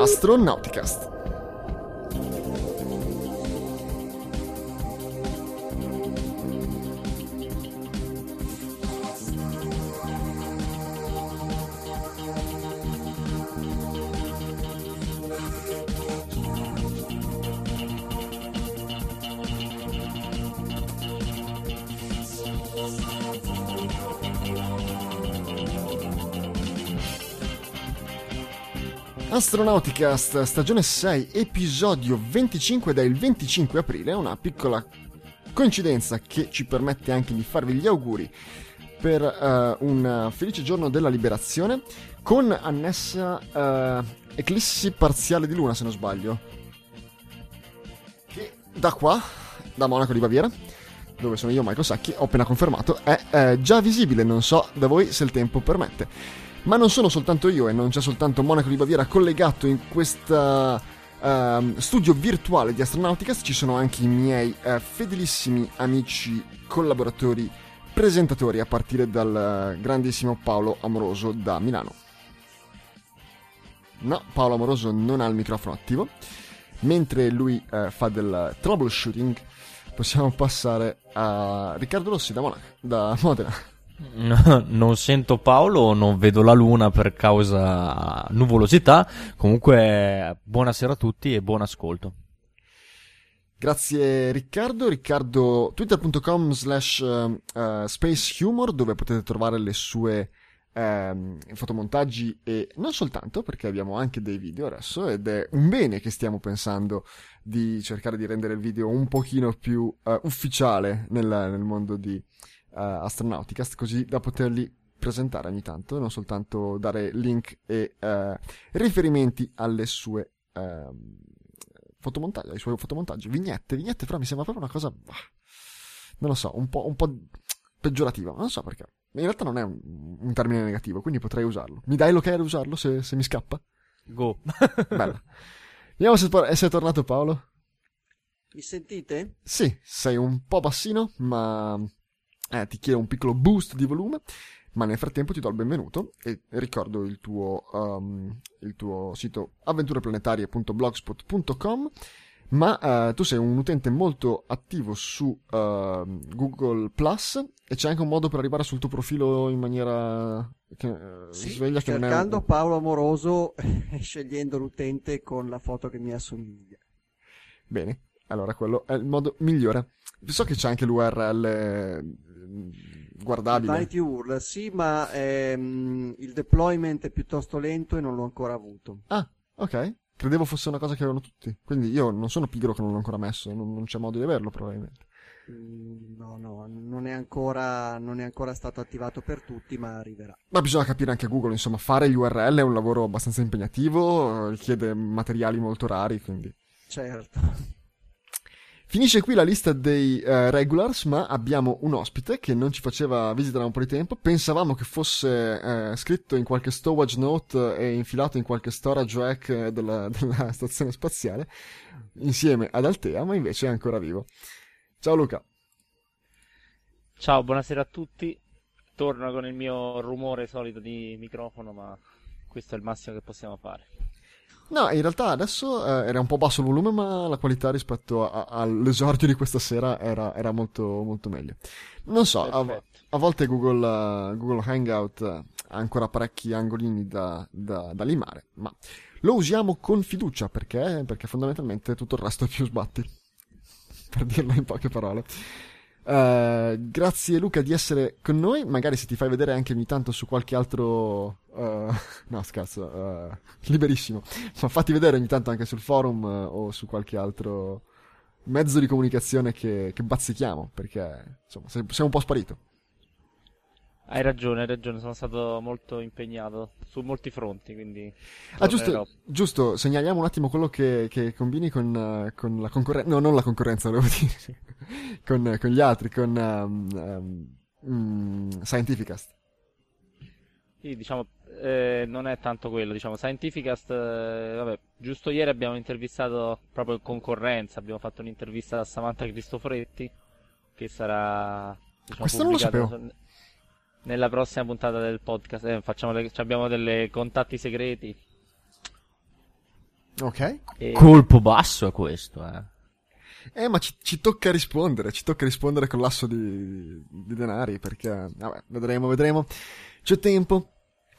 Astronauticast. Astronauticast, stagione 6, episodio 25 del 25 aprile, una piccola coincidenza che ci permette anche di farvi gli auguri per un felice giorno della liberazione, con annessa eclissi parziale di luna, se non sbaglio, che da qua, da Monaco di Baviera, dove sono io, Michael Sacchi, ho appena confermato, è già visibile, non so da voi se il tempo permette. Ma non sono soltanto io e non c'è soltanto Monaco di Baviera collegato in questo studio virtuale di Astronauticast, ci sono anche i miei fedelissimi amici, collaboratori, presentatori, a partire dal grandissimo Paolo Amoroso da Milano. No, Paolo Amoroso non ha il microfono attivo, mentre lui fa del troubleshooting. Possiamo passare a Riccardo Rossi da Modena. Non sento Paolo o non vedo la luna per causa nuvolosità. Comunque buonasera a tutti e buon ascolto. Grazie Riccardo, twitter.com/spacehumor, dove potete trovare le sue fotomontaggi e non soltanto, perché abbiamo anche dei video adesso, ed è un bene che stiamo pensando di cercare di rendere il video un pochino più ufficiale nel mondo di Astronauticast, così da poterli presentare ogni tanto, non soltanto dare link e riferimenti alle sue fotomontaggi, ai suoi fotomontaggi, vignette, però mi sembra proprio una cosa, non lo so, un po' peggiorativa, non so perché. In realtà non è un termine negativo, quindi potrei usarlo. Mi dai l'ok ad usarlo se mi scappa? Go. Bella. Vediamo se è tornato Paolo. Mi sentite? Sì, sei un po' bassino, ma ti chiedo un piccolo boost di volume, ma nel frattempo ti do il benvenuto e ricordo il tuo sito avventureplanetarie.blogspot.com, ma tu sei un utente molto attivo su Google Plus e c'è anche un modo per arrivare sul tuo profilo in maniera sì, sveglia, che cercando non è... Paolo Amoroso e scegliendo l'utente con la foto che mi assomiglia. Bene, allora quello è il modo migliore. So che c'è anche l'URL guardabile. Vanity URL, sì, ma il deployment è piuttosto lento e non l'ho ancora avuto. Ah, ok. Credevo fosse una cosa che avevano tutti. Quindi io non sono pigro che non l'ho ancora messo. Non c'è modo di averlo, probabilmente. No, non è ancora stato attivato per tutti, ma arriverà. Ma bisogna capire anche Google, insomma, fare gli URL è un lavoro abbastanza impegnativo, richiede materiali molto rari, quindi... Certo. Finisce qui la lista dei regulars, ma abbiamo un ospite che non ci faceva visita da un po' di tempo. Pensavamo che fosse scritto in qualche stowage note e infilato in qualche storage rack della stazione spaziale, insieme ad Altea, ma invece è ancora vivo. Ciao Luca. Ciao, buonasera a tutti. Torno con il mio rumore solito di microfono, ma questo è il massimo che possiamo fare. No, in realtà adesso era un po' basso il volume, ma la qualità rispetto all'esordio di questa sera era molto, molto meglio. Non so, a volte Google Hangout ha ancora parecchi angolini da limare, ma lo usiamo con fiducia perché fondamentalmente tutto il resto è più sbatti, per dirlo in poche parole. Grazie Luca di essere con noi. Magari se ti fai vedere anche ogni tanto su qualche altro no scherzo, liberissimo, ma fatti vedere ogni tanto anche sul forum o su qualche altro mezzo di comunicazione che bazzichiamo, perché insomma sei un po' sparito. Hai ragione, sono stato molto impegnato su molti fronti, quindi... giusto, segnaliamo un attimo quello che combini con la concorrenza, no, non la concorrenza, volevo dire, con gli altri, con Scientificast. Sì, diciamo, non è tanto quello, diciamo, Scientificast, vabbè, giusto ieri abbiamo intervistato proprio in concorrenza, abbiamo fatto un'intervista a Samantha Cristoforetti, che sarà, diciamo, questo non lo sapevo. Nella prossima puntata del podcast. Abbiamo delle contatti segreti. Ok. E... Colpo basso è questo, Ma ci tocca rispondere con l'asso di denari, perché, vabbè, vedremo. C'è tempo.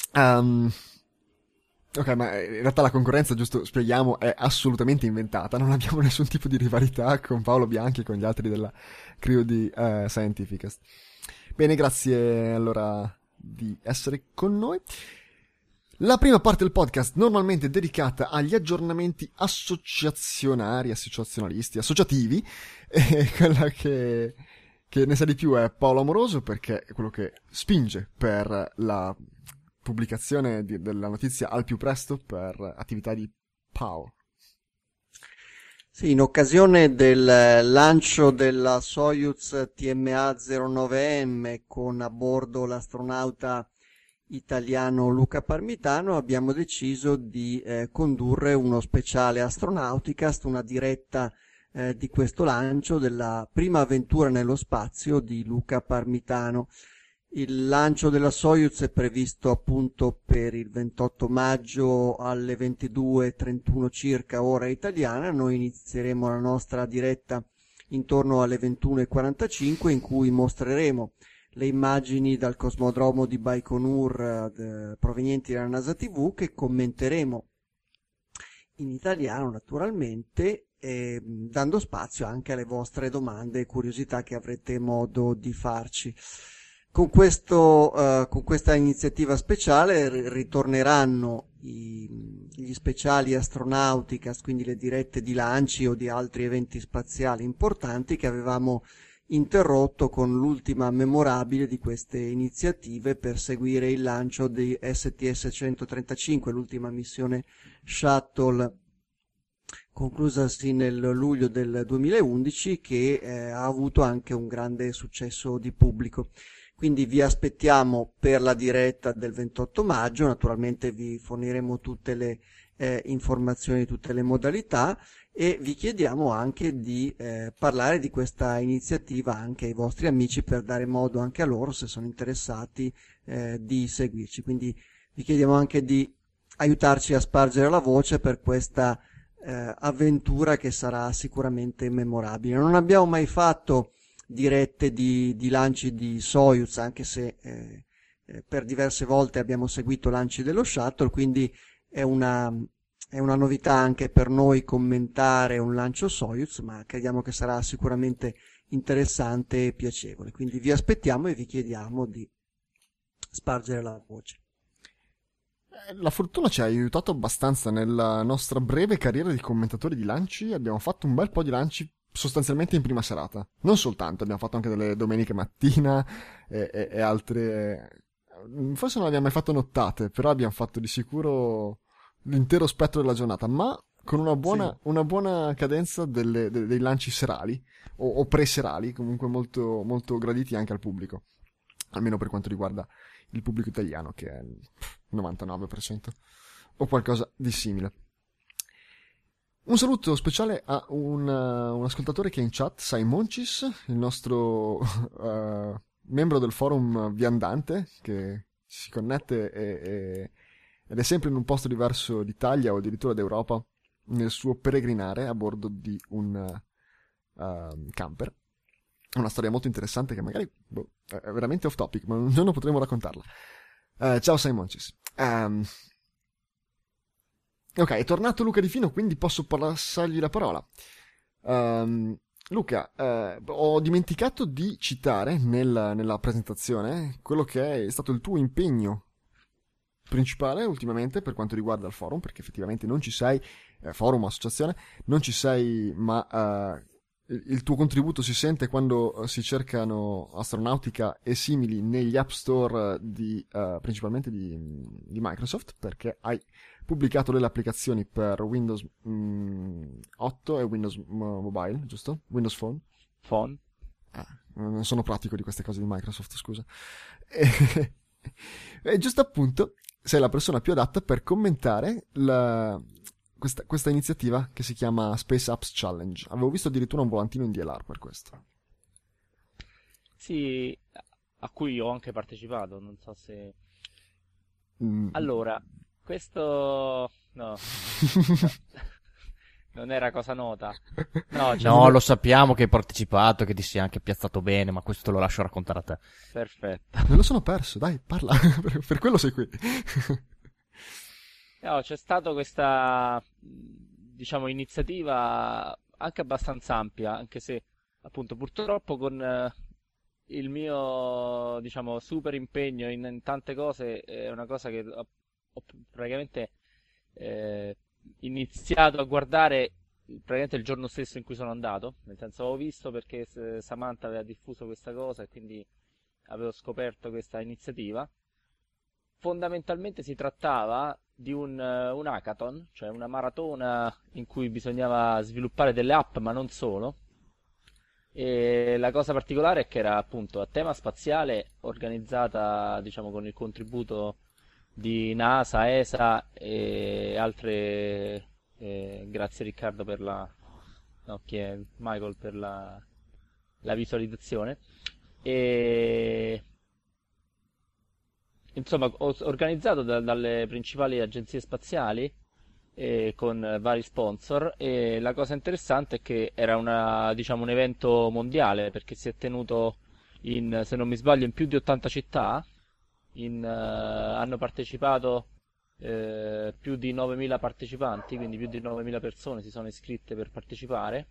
Ok, ma in realtà la concorrenza, giusto spieghiamo, è assolutamente inventata. Non abbiamo nessun tipo di rivalità con Paolo Bianchi e con gli altri della crew di Scientificast. Bene, grazie allora di essere con noi. La prima parte del podcast normalmente è dedicata agli aggiornamenti associazionalisti, associativi, e quella che ne sa di più è Paolo Amoroso, perché è quello che spinge per la pubblicazione della notizia al più presto per attività di Paolo. Sì, in occasione del lancio della Soyuz TMA-09M con a bordo l'astronauta italiano Luca Parmitano, abbiamo deciso di condurre uno speciale Astronauticast, una diretta di questo lancio della prima avventura nello spazio di Luca Parmitano. Il lancio della Soyuz è previsto appunto per il 28 maggio alle 22:31 circa ora italiana. Noi inizieremo la nostra diretta intorno alle 21:45, in cui mostreremo le immagini dal cosmodromo di Baikonur provenienti dalla NASA TV, che commenteremo in italiano naturalmente, dando spazio anche alle vostre domande e curiosità che avrete modo di farci. Con questa iniziativa speciale ritorneranno gli speciali Astronauticast, quindi le dirette di lanci o di altri eventi spaziali importanti che avevamo interrotto con l'ultima memorabile di queste iniziative per seguire il lancio di STS-135, l'ultima missione Shuttle conclusasi nel luglio del 2011, che ha avuto anche un grande successo di pubblico. Quindi vi aspettiamo per la diretta del 28 maggio, naturalmente vi forniremo tutte le informazioni, tutte le modalità, e vi chiediamo anche di parlare di questa iniziativa anche ai vostri amici, per dare modo anche a loro, se sono interessati, di seguirci. Quindi vi chiediamo anche di aiutarci a spargere la voce per questa avventura, che sarà sicuramente memorabile. Non abbiamo mai fatto dirette di lanci di Soyuz, anche se per diverse volte abbiamo seguito lanci dello Shuttle, quindi è una novità anche per noi commentare un lancio Soyuz, ma crediamo che sarà sicuramente interessante e piacevole. Quindi vi aspettiamo e vi chiediamo di spargere la voce. La fortuna ci ha aiutato abbastanza nella nostra breve carriera di commentatori di lanci. Abbiamo fatto un bel po' di lanci sostanzialmente in prima serata. Non soltanto, abbiamo fatto anche delle domeniche mattina e altre. Forse non abbiamo mai fatto nottate, però abbiamo fatto di sicuro l'intero spettro della giornata, ma con una buona cadenza dei lanci serali o pre-serali, comunque molto, molto graditi anche al pubblico, almeno per quanto riguarda il pubblico italiano, che è il 99% o qualcosa di simile. Un saluto speciale a un ascoltatore che è in chat, Simoncis, il nostro membro del forum viandante, che si connette ed è sempre in un posto diverso d'Italia o addirittura d'Europa nel suo peregrinare a bordo di un camper. È una storia molto interessante che magari è veramente off topic, ma un giorno potremo raccontarla. Ciao Simoncis. Ok, è tornato Luca Di Fino, quindi posso passargli la parola. Luca, ho dimenticato di citare nella presentazione quello che è stato il tuo impegno principale ultimamente per quanto riguarda il forum, perché effettivamente non ci sei, forum, associazione, non ci sei, ma il tuo contributo si sente quando si cercano Astronautica e simili negli app store principalmente di Microsoft, perché hai pubblicato delle applicazioni per Windows 8 e Windows Mobile, giusto? Windows Phone? Phone. Non sono pratico di queste cose di Microsoft, scusa. E giusto appunto sei la persona più adatta per commentare questa iniziativa che si chiama Space Apps Challenge. Avevo visto addirittura un volantino in DLR per questo. Sì, a cui ho anche partecipato, non so se... Allora, questo... No. non era cosa nota. No, No, lo sappiamo che hai partecipato, che ti sei anche piazzato bene, ma questo te lo lascio raccontare a te. perfetto. Me lo sono perso, dai, parla. Per quello sei qui. No, c'è stata questa, diciamo, iniziativa anche abbastanza ampia, anche se appunto purtroppo con il mio, diciamo, super impegno in tante cose è una cosa che ho praticamente eh, iniziato a guardare praticamente il giorno stesso in cui sono andato, nel senso avevo visto perché Samantha aveva diffuso questa cosa e quindi avevo scoperto questa iniziativa. Fondamentalmente si trattava di un hackathon, cioè una maratona in cui bisognava sviluppare delle app, ma non solo. E la cosa particolare è che era appunto a tema spaziale, organizzata, diciamo, con il contributo di NASA, ESA e altre. Grazie Riccardo per la. No, chi è? Michael per la visualizzazione. E insomma, organizzato dalle principali agenzie spaziali con vari sponsor. E la cosa interessante è che era diciamo, un evento mondiale perché si è tenuto se non mi sbaglio, in più di 80 città. Hanno partecipato più di 9.000 partecipanti, quindi più di 9.000 persone si sono iscritte per partecipare.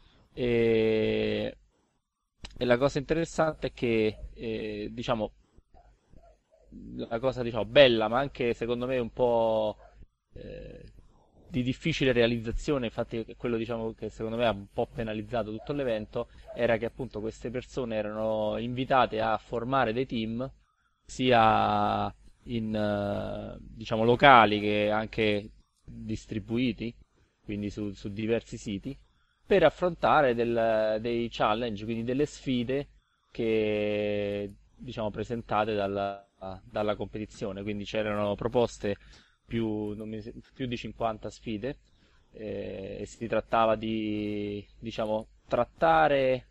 E, e la cosa interessante è che, diciamo, la cosa diciamo bella, ma anche secondo me un po' di difficile realizzazione, infatti è quello diciamo che secondo me ha un po' penalizzato tutto l'evento, era che appunto queste persone erano invitate a formare dei team sia diciamo locali che anche distribuiti, quindi su diversi siti, per affrontare dei challenge, quindi delle sfide che diciamo presentate dalla competizione. Quindi c'erano proposte più di 50 sfide e si trattava di diciamo trattare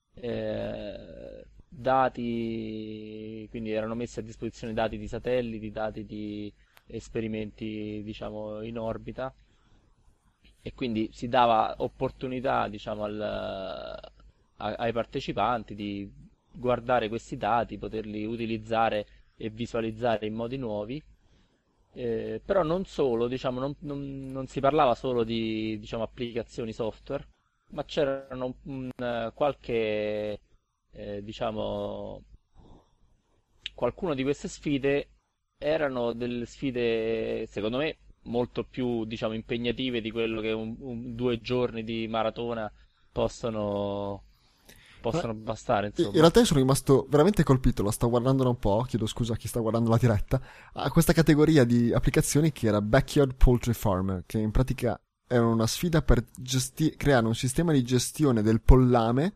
dati, quindi erano messi a disposizione dati di satelliti, dati di esperimenti diciamo in orbita, e quindi si dava opportunità diciamo ai partecipanti di guardare questi dati, poterli utilizzare e visualizzare in modi nuovi. Però non solo, diciamo, non si parlava solo di diciamo, applicazioni software, ma c'erano qualche, diciamo, qualcuno di queste sfide erano delle sfide, secondo me, molto più, diciamo, impegnative di quello che 2 giorni di maratona possono, possono bastare, In insomma. realtà io sono rimasto veramente colpito, la sto guardando da un po', chiedo scusa a chi sta guardando la diretta, a questa categoria di applicazioni che era Backyard Poultry Farm, che in pratica era una sfida per creare un sistema di gestione del pollame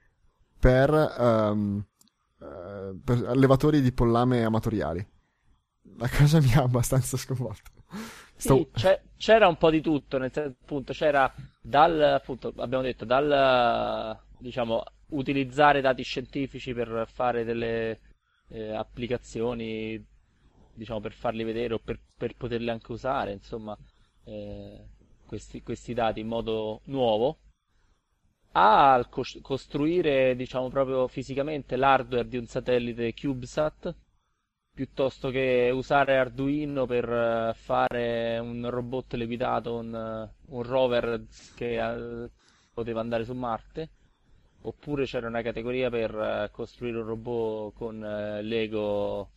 per allevatori di pollame amatoriali. La cosa mi ha abbastanza sconvolto. Sì, c'era un po' di tutto, nel senso, appunto, c'era appunto, abbiamo detto, diciamo, utilizzare dati scientifici per fare delle applicazioni, diciamo, per farli vedere o per poterli anche usare, insomma, questi dati in modo nuovo, a costruire, diciamo, proprio fisicamente l'hardware di un satellite CubeSat, piuttosto che usare Arduino per fare un robot levitato, un rover che poteva andare su Marte. Oppure c'era una categoria per costruire un robot con Lego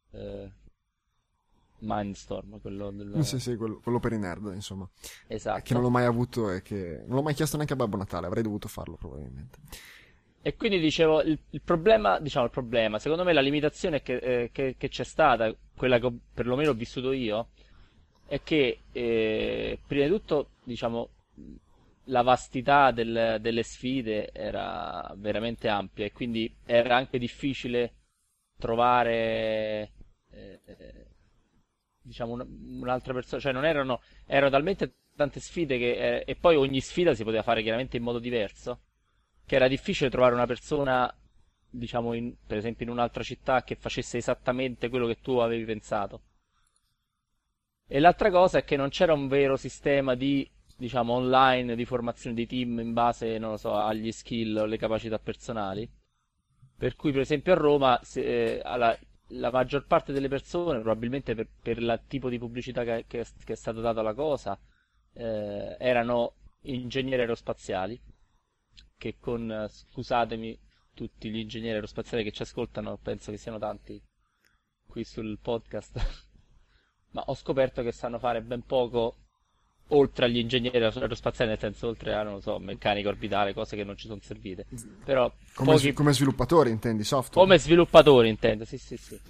Mindstorm, quello Sì, sì, quello per i nerd, insomma. Che non Esatto. l'ho mai avuto e che non l'ho mai chiesto neanche a Babbo Natale, avrei dovuto farlo probabilmente. E quindi dicevo, il problema, diciamo il problema, secondo me la limitazione che c'è stata, quella che perlomeno ho vissuto io, è che prima di tutto, diciamo, la vastità delle sfide era veramente ampia e quindi era anche difficile trovare, diciamo, un'altra persona, cioè non erano talmente tante sfide e poi ogni sfida si poteva fare chiaramente in modo diverso, che era difficile trovare una persona, diciamo, per esempio in un'altra città che facesse esattamente quello che tu avevi pensato. E l'altra cosa è che non c'era un vero sistema di diciamo, online di formazione di team in base, non lo so, agli skill o alle capacità personali. Per cui, per esempio, a Roma, la maggior parte delle persone, probabilmente per il tipo di pubblicità che è stato dato alla cosa, erano ingegneri aerospaziali, che scusatemi, tutti gli ingegneri aerospaziali che ci ascoltano, penso che siano tanti qui sul podcast, ma ho scoperto che sanno fare ben poco oltre agli ingegneri aerospaziali, nel senso oltre a, non lo so, meccanica orbitale, cose che non ci sono servite. Però come sviluppatori, intendi, software? come sviluppatori intendo, sì, sì, sì.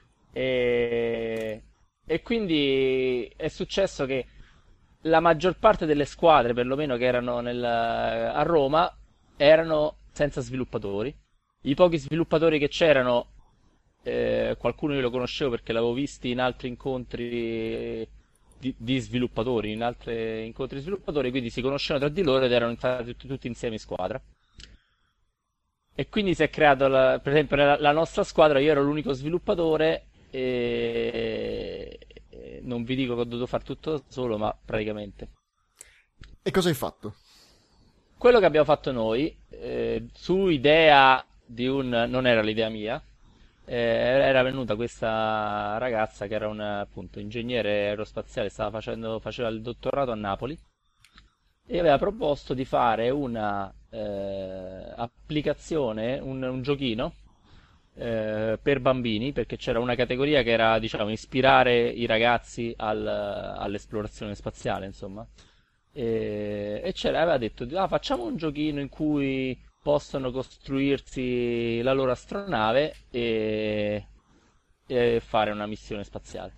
E quindi è successo che la maggior parte delle squadre, perlomeno che erano a Roma, erano senza sviluppatori. I pochi sviluppatori che c'erano, qualcuno io lo conoscevo perché l'avevo visti in altri incontri di sviluppatori, in altri incontri di sviluppatori, quindi si conoscevano tra di loro ed erano infatti tutti insieme in squadra. E quindi si è creato, per esempio, nella nostra squadra io ero l'unico sviluppatore e non vi dico che ho dovuto fare tutto da solo, ma praticamente. E cosa hai fatto? Quello che abbiamo fatto noi, su idea non era l'idea mia, era venuta questa ragazza che era appunto ingegnere aerospaziale, faceva il dottorato a Napoli e aveva proposto di fare una applicazione, un giochino per bambini, perché c'era una categoria che era, diciamo, ispirare i ragazzi all'esplorazione spaziale, insomma. E aveva detto, facciamo un giochino in cui possono costruirsi la loro astronave e fare una missione spaziale.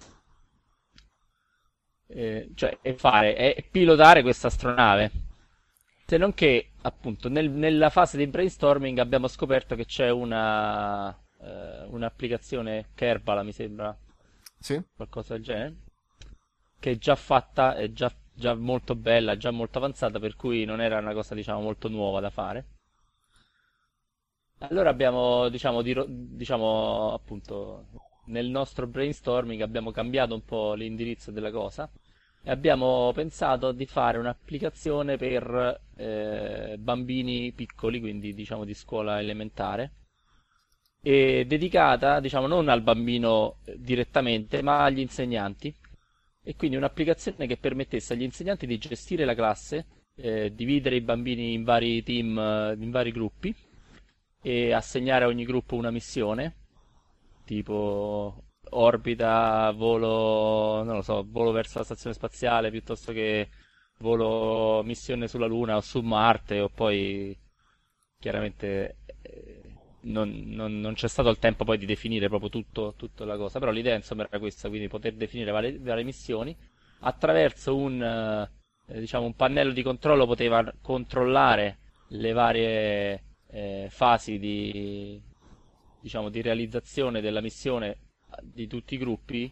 Cioè, e pilotare questa astronave. Se non che, appunto, nella fase di brainstorming abbiamo scoperto che c'è un'applicazione Kerbal, mi sembra, Sì? qualcosa del genere, che è già fatta, è già molto bella, già molto avanzata, per cui non era una cosa, diciamo, molto nuova da fare. Allora abbiamo, diciamo, appunto, nel nostro brainstorming abbiamo cambiato un po' l'indirizzo della cosa e abbiamo pensato di fare un'applicazione per bambini piccoli, quindi diciamo di scuola elementare, e dedicata, diciamo, non al bambino direttamente, ma agli insegnanti. E quindi un'applicazione che permettesse agli insegnanti di gestire la classe, dividere i bambini in vari team, in vari gruppi e assegnare a ogni gruppo una missione, tipo orbita, volo, non lo so, volo verso la stazione spaziale piuttosto che missione sulla Luna o su Marte, o poi chiaramente non c'è stato il tempo poi di definire proprio tutta la cosa, però l'idea insomma era questa, quindi poter definire varie missioni attraverso diciamo un pannello di controllo, poteva controllare le varie fasi diciamo, di realizzazione della missione di tutti i gruppi,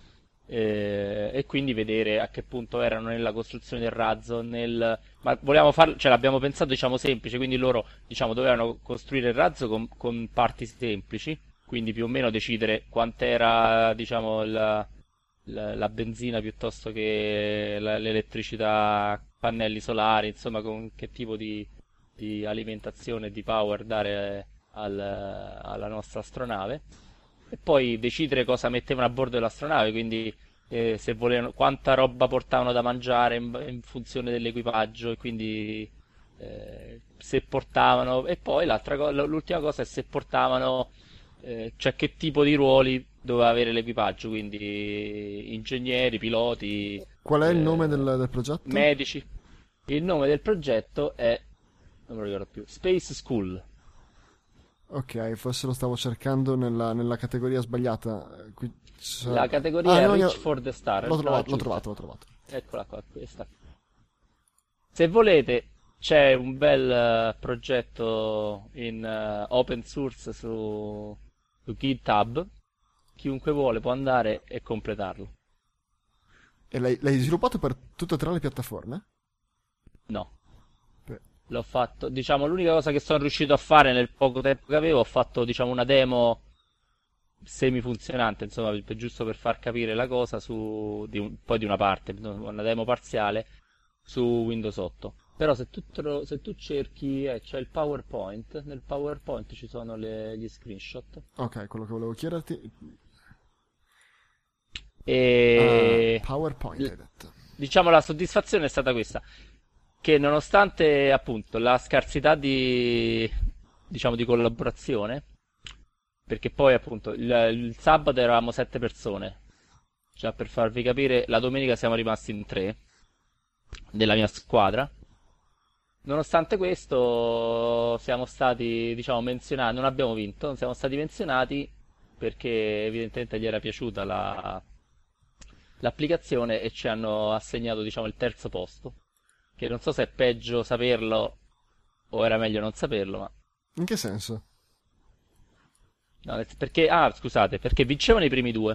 e quindi vedere a che punto erano nella costruzione del razzo, ma volevamo farlo, cioè l'abbiamo pensato, diciamo, semplice, quindi loro, diciamo, dovevano costruire il razzo con parti semplici, quindi più o meno decidere quant'era, diciamo, la benzina piuttosto che l'elettricità, pannelli solari, insomma, con che tipo di alimentazione e di power dare alla nostra astronave, e poi decidere cosa mettevano a bordo dell'astronave, quindi se volevano, quanta roba portavano da mangiare in funzione dell'equipaggio, e quindi se portavano, e poi l'ultima cosa è se portavano, cioè che tipo di ruoli doveva avere l'equipaggio, quindi ingegneri, piloti, Qual è il nome del progetto? medici. Il nome del progetto è, non me lo ricordo più, Space School. Ok, forse lo stavo cercando nella categoria sbagliata. La categoria è no, Reach for the Star. L'ho No, trovato, giusta. l'ho trovato. Eccola qua, questa. Se volete, c'è un bel progetto in open source su GitHub. Chiunque vuole può andare e completarlo. E l'hai sviluppato per tutte e tre le piattaforme? No. Beh, L'ho fatto, diciamo, l'unica cosa che sono riuscito a fare nel poco tempo che avevo, ho fatto, diciamo, una demo semifunzionante, insomma, giusto per far capire la cosa poi di una parte, una demo parziale, su Windows 8. Però se tu cerchi, c'è il PowerPoint, nel PowerPoint ci sono gli screenshot. Ok, quello che volevo chiederti. PowerPoint hai detto. Diciamo la soddisfazione è stata questa, che nonostante appunto la scarsità diciamo di collaborazione, perché poi appunto il sabato eravamo 7 persone, già per farvi capire, la domenica siamo rimasti in 3 della mia squadra. Nonostante questo siamo stati, diciamo, menzionati, non abbiamo vinto, non siamo stati menzionati perché evidentemente gli era piaciuta l'applicazione e ci hanno assegnato, diciamo, il terzo posto, che non so se è peggio saperlo o era meglio non saperlo, ma In che senso? no, perché scusate, perché vincevano i primi due.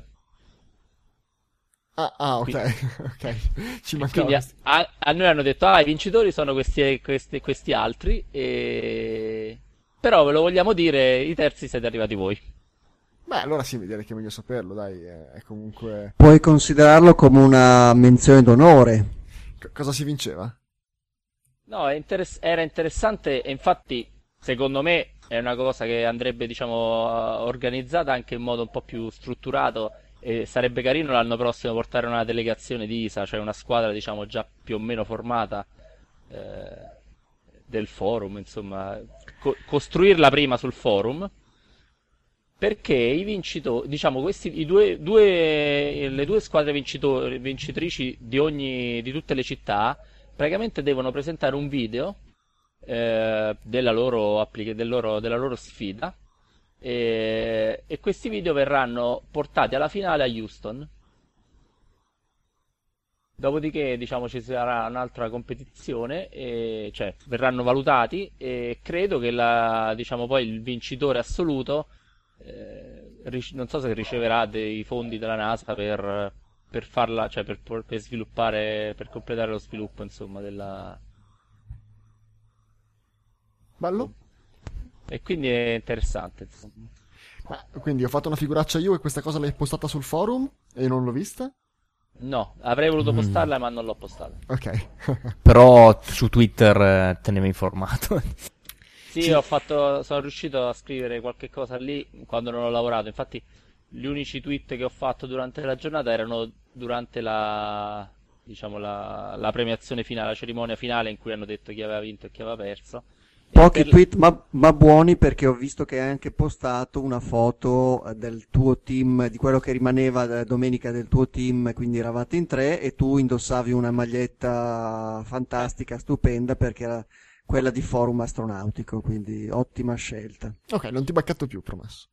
Ok, Qui- ok, ci E mancava quindi a noi hanno detto, i vincitori sono questi altri, però ve lo vogliamo dire, i terzi siete arrivati voi. Beh, allora sì, direi che è meglio saperlo, dai, è comunque... Puoi considerarlo come una menzione d'onore. Cosa si vinceva? No, era interessante e infatti, secondo me, è una cosa che andrebbe, diciamo, organizzata anche in modo un po' più strutturato e sarebbe carino l'anno prossimo portare una delegazione di ISA, cioè una squadra, diciamo, già più o meno formata eh, del forum, insomma, costruirla prima sul forum. Perché i vincitori, diciamo, le due squadre vincitrici di tutte le città, praticamente devono presentare un video della loro sfida e questi video verranno portati alla finale a Houston. Dopodiché, diciamo, ci sarà un'altra competizione, cioè verranno valutati e credo che diciamo, poi il vincitore assoluto non so se riceverà dei fondi dalla NASA per farla, cioè per sviluppare, per completare lo sviluppo, insomma, Bello? e quindi è interessante, insomma. Ma, quindi ho fatto una figuraccia io e questa cosa l'hai postata sul forum e non l'ho vista? No, avrei voluto postarla, ma non l'ho postata. Ok. Però su Twitter tenevo informato. Sì, sono riuscito a scrivere qualche cosa lì quando non ho lavorato. Infatti, gli unici tweet che ho fatto durante la giornata erano durante diciamo, la premiazione finale, la cerimonia finale in cui hanno detto chi aveva vinto e chi aveva perso. E Pochi tweet, ma buoni, perché ho visto che hai anche postato una foto del tuo team, di quello che rimaneva domenica del tuo team, quindi eravate in 3 e tu indossavi una maglietta fantastica, stupenda, perché era quella di Forum Astronautico, quindi ottima scelta. Ok, non ti bacchetto più, promesso.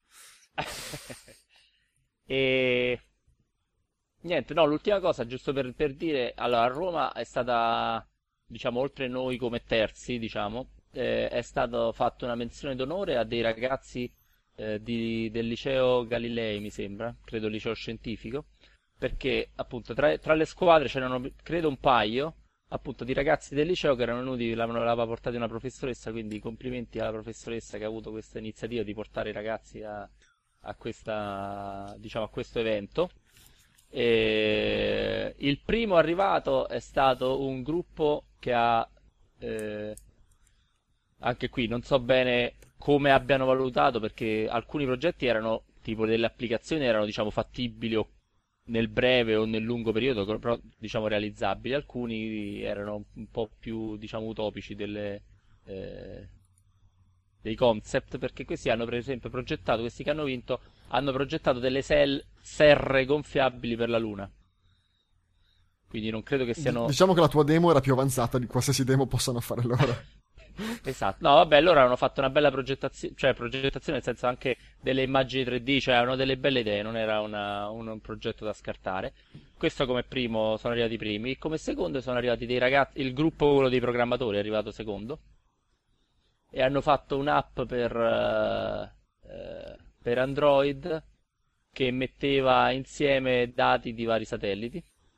E niente, no, l'ultima cosa, giusto per dire, allora a Roma è stata, diciamo, oltre noi come terzi, diciamo, è stato fatto una menzione d'onore a dei ragazzi del liceo Galilei, mi sembra, credo liceo scientifico, perché appunto tra le squadre c'erano, credo, un paio appunto di ragazzi del liceo che erano venuti, l'aveva portati una professoressa, quindi complimenti alla professoressa che ha avuto questa iniziativa di portare i ragazzi a diciamo, a questo evento. E il primo arrivato è stato un gruppo che ha anche qui non so bene come abbiano valutato, perché alcuni progetti erano tipo delle applicazioni erano, diciamo, fattibili o nel breve o nel lungo periodo, però, diciamo, realizzabili. Alcuni erano un po' più, diciamo, utopici eh, dei concept, perché questi hanno, per esempio, progettato, questi che hanno vinto, hanno progettato delle serre gonfiabili per la Luna. Quindi non credo che siano... Diciamo che la tua demo era più avanzata di qualsiasi demo possano fare loro. Esatto, no, vabbè, loro hanno fatto una bella progettazione, cioè progettazione nel senso anche delle immagini 3D, cioè avevano delle belle idee, non era un progetto da scartare. Questo come primo sono arrivati i primi, come secondo sono arrivati dei ragazzi, il gruppo quello dei programmatori è arrivato secondo e hanno fatto un'app per Android che metteva insieme dati di vari satelliti.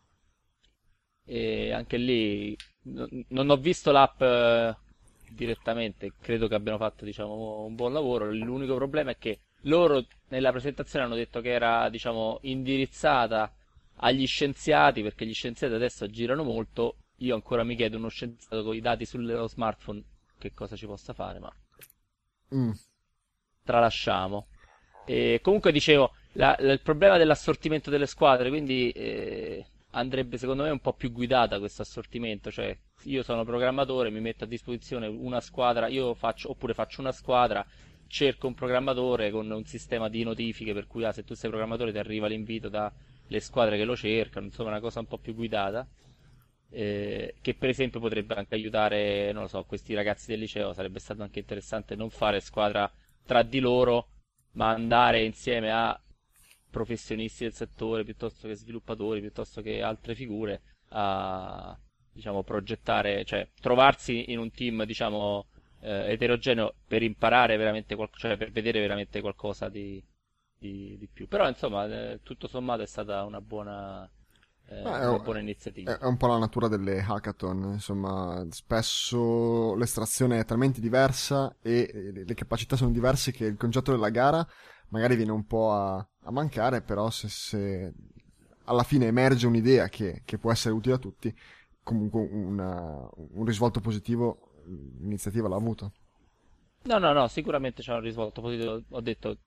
E anche lì non ho visto l'app direttamente, credo che abbiano fatto, diciamo, un buon lavoro. L'unico problema è che loro nella presentazione hanno detto che era, diciamo, indirizzata agli scienziati, perché gli scienziati adesso girano molto io ancora mi chiedo uno scienziato con i dati sullo smartphone che cosa ci possa fare, ma Mm. tralasciamo. E comunque dicevo, il problema dell'assortimento delle squadre, quindi andrebbe secondo me un po' più guidata questo assortimento, cioè io sono programmatore, mi metto a disposizione una squadra, oppure faccio una squadra, cerco un programmatore con un sistema di notifiche per cui se tu sei programmatore ti arriva l'invito dalle squadre che lo cercano, insomma una cosa un po' più guidata. Che per esempio potrebbe anche aiutare, non lo so, questi ragazzi del liceo, sarebbe stato anche interessante non fare squadra tra di loro, ma andare insieme a professionisti del settore, piuttosto che sviluppatori, piuttosto che altre figure, a diciamo progettare, cioè trovarsi in un team, diciamo, eterogeneo per imparare veramente cioè per vedere veramente qualcosa di più. Però insomma, tutto sommato è stata Beh, una buona iniziativa. è un po' la natura delle hackathon, insomma, spesso l'estrazione è talmente diversa e le capacità sono diverse che il concetto della gara magari viene un po' a mancare, però se alla fine emerge un'idea che può essere utile a tutti, comunque un risvolto positivo l'iniziativa l'ha avuto. No, no, no, sicuramente c'è un risvolto positivo. Ho detto,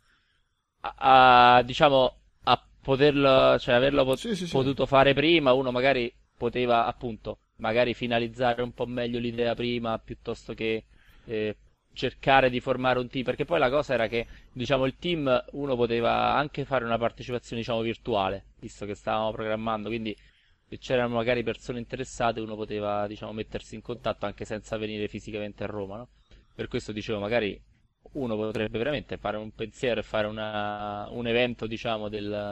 diciamo, a poterlo, cioè averlo Sì, sì, sì. potuto fare prima, uno magari poteva, appunto, magari finalizzare un po' meglio l'idea prima, piuttosto che eh, cercare di formare un team, perché poi la cosa era che, diciamo, il team, uno poteva anche fare una partecipazione, diciamo, virtuale, visto che stavamo programmando, quindi se c'erano magari persone interessate, uno poteva, diciamo, mettersi in contatto anche senza venire fisicamente a Roma, no? Per questo dicevo, magari uno potrebbe veramente fare un pensiero e fare un evento, diciamo,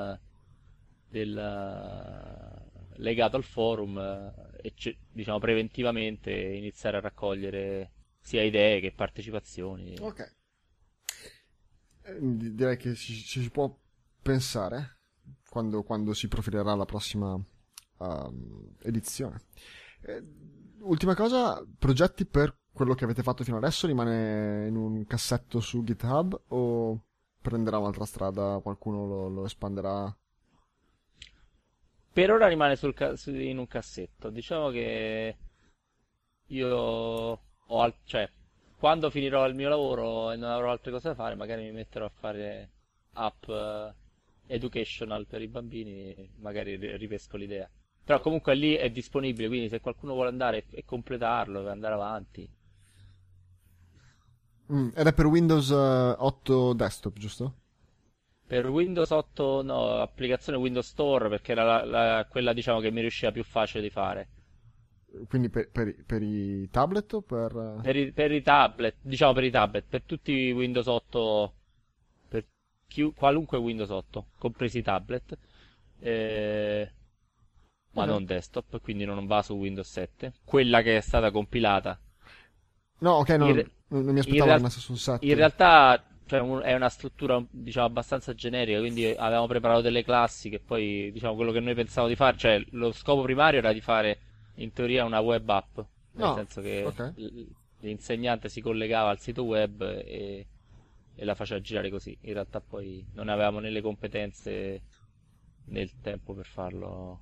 legato al forum e diciamo preventivamente iniziare a raccogliere sia idee che partecipazioni. Ok. Direi che ci si può pensare quando si profilerà la prossima edizione. Eh, Ultima cosa, progetti per quello che avete fatto fino adesso rimane in un cassetto su GitHub o prenderà un'altra strada, qualcuno lo espanderà? Per ora rimane in un cassetto. Diciamo che io cioè, quando finirò il mio lavoro e non avrò altre cose da fare, magari mi metterò a fare app educational per i bambini, e magari ripesco l'idea. Però comunque lì è disponibile, quindi se qualcuno vuole andare e completarlo e andare avanti. Ed è per Windows 8 desktop, giusto? Per Windows 8 no, applicazione Windows Store perché era quella diciamo che mi riusciva più facile di fare. Quindi per i tablet o per... Per i tablet, diciamo per i tablet, per tutti i Windows 8, per qualunque Windows 8, compresi i tablet, ma Ok. non desktop, quindi non va su Windows 7, quella che è stata compilata. No, ok, In, non re- mi in aspettavo real- rimasto sul in 7. realtà cioè, è una struttura diciamo abbastanza generica, quindi avevamo preparato delle classi che poi diciamo quello che noi pensavamo di fare, cioè lo scopo primario era di fare in teoria una web app, nel No, senso che ok. l'insegnante si collegava al sito web e la faceva girare così. In realtà poi non avevamo né le competenze né il tempo per farlo.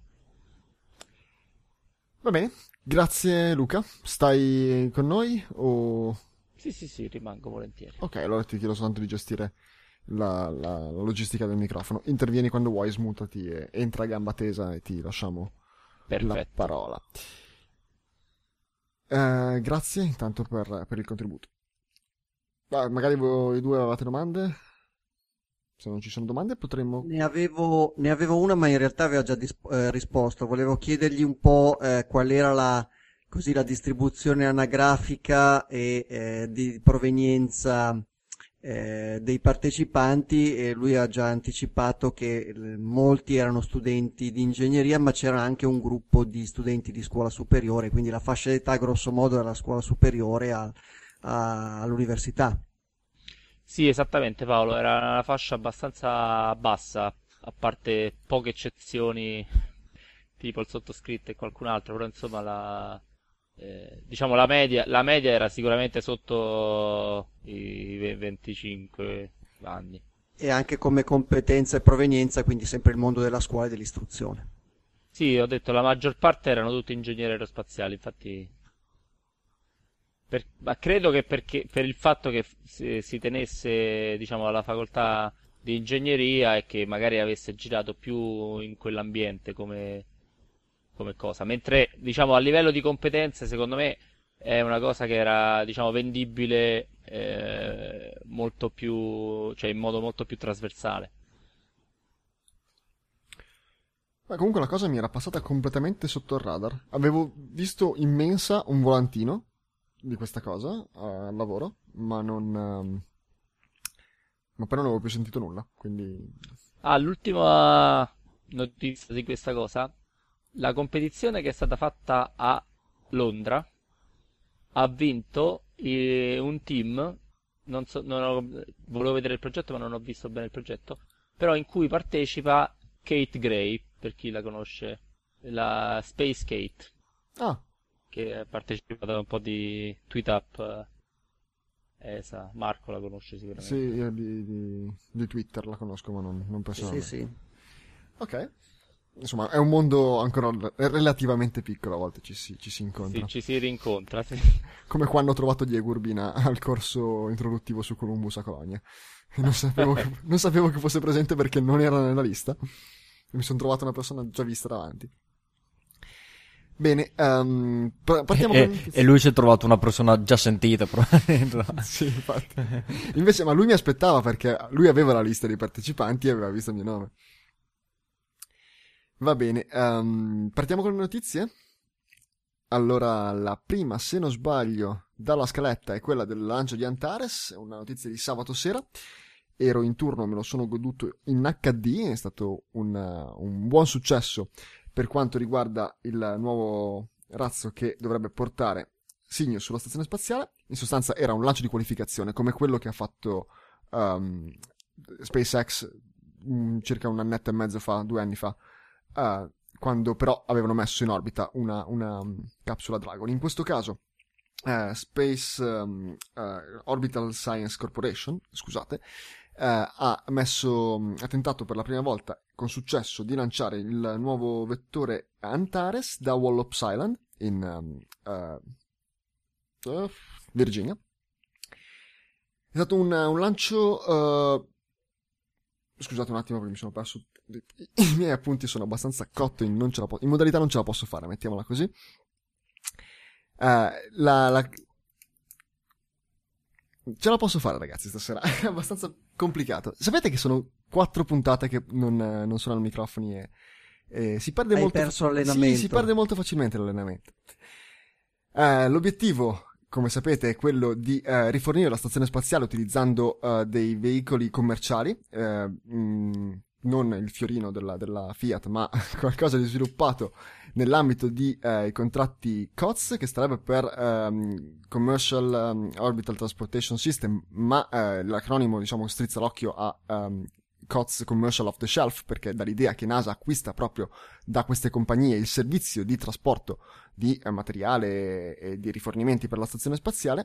Va bene, grazie Luca. Stai con noi o... Sì, sì, sì, rimango volentieri. Ok, allora ti chiedo soltanto di gestire la logistica del microfono. Intervieni quando vuoi, smutati e entra a gamba tesa e ti lasciamo la Perfetto. parola. Grazie intanto per il contributo. Magari voi due avevate domande? Se non ci sono domande potremmo... Ne avevo una, ma in realtà aveva già risposto. Volevo chiedergli un po' qual era così, la distribuzione anagrafica e di provenienza dei partecipanti, e lui ha già anticipato che molti erano studenti di ingegneria, ma c'era anche un gruppo di studenti di scuola superiore, quindi la fascia d'età grosso modo dalla scuola superiore all'università. Sì, esattamente Paolo, era una fascia abbastanza bassa, a parte poche eccezioni, tipo il sottoscritto e qualcun altro, però insomma diciamo la media era sicuramente sotto i 25 anni. E anche come competenza e provenienza, quindi sempre il mondo della scuola e dell'istruzione. Sì, ho detto la maggior parte erano tutti ingegneri aerospaziali, infatti. Ma credo che per il fatto che si tenesse, diciamo, alla facoltà di ingegneria e che magari avesse girato più in quell'ambiente come cosa. Mentre, diciamo, a livello di competenze, secondo me è una cosa che era, diciamo, vendibile molto più, cioè in modo molto più trasversale. Ma comunque la cosa mi era passata completamente sotto il radar. Avevo visto in mensa un volantino di questa cosa al lavoro, ma non... ma poi non avevo più sentito nulla, quindi... Ah, l'ultima notizia di questa cosa, la competizione che è stata fatta a Londra ha vinto un team, non so, volevo vedere il progetto ma non ho visto bene il progetto, però in cui partecipa Kate Gray, per chi la conosce, la Space Kate, Ah, che ha partecipato a un po' di Tweet Up. Marco la conosce sì, sicuramente. io di Twitter la conosco, ma non Sì, personalmente. sì. Ok. Insomma, è un mondo ancora relativamente piccolo, a volte ci si Sì, incontra. ci si rincontra, sì. Come quando ho trovato Diego Urbina al corso introduttivo su Columbus a Colonia. E non sapevo che fosse presente perché non era nella lista. Mi sono trovato una persona già vista davanti. Bene, partiamo con... E lui si è trovato una persona già sentita, probabilmente. Sì, infatti. Invece, ma lui mi aspettava perché lui aveva la lista dei partecipanti e aveva visto il mio nome. Va bene, partiamo con le notizie? Allora, la prima, se non sbaglio, dalla scaletta è quella del lancio di Antares, una notizia di sabato sera. Ero in turno, me lo sono goduto in HD, è stato un buon successo per quanto riguarda il nuovo razzo che dovrebbe portare Cygnus sulla stazione spaziale. In sostanza era un lancio di qualificazione, come quello che ha fatto SpaceX circa un annetto e mezzo fa, 2 anni fa, quando però avevano messo in orbita una capsula Dragon. In questo caso Space Orbital Science Corporation, scusate, ha tentato per la prima volta con successo di lanciare il nuovo vettore Antares da Wallops Island in Virginia. È stato un lancio... Scusate un attimo perché mi sono perso. I miei appunti sono abbastanza cotti, in modalità non ce la posso fare, mettiamola così. Ce la posso fare, ragazzi, stasera. È abbastanza complicato. Sapete che sono 4 puntate che non sono al microfoni e si perde Hai molto. perso l'allenamento. Sì, si perde molto facilmente l'allenamento. L'obiettivo, come sapete, è quello di rifornire la stazione spaziale utilizzando dei veicoli commerciali, non il fiorino della Fiat, ma qualcosa di sviluppato nell'ambito di i contratti COTS, che starebbe per Commercial Orbital Transportation System, ma l'acronimo, diciamo, strizza l'occhio a COTS, Commercial Off the Shelf, perché dà l'idea che NASA acquista proprio da queste compagnie il servizio di trasporto di materiale e di rifornimenti per la stazione spaziale.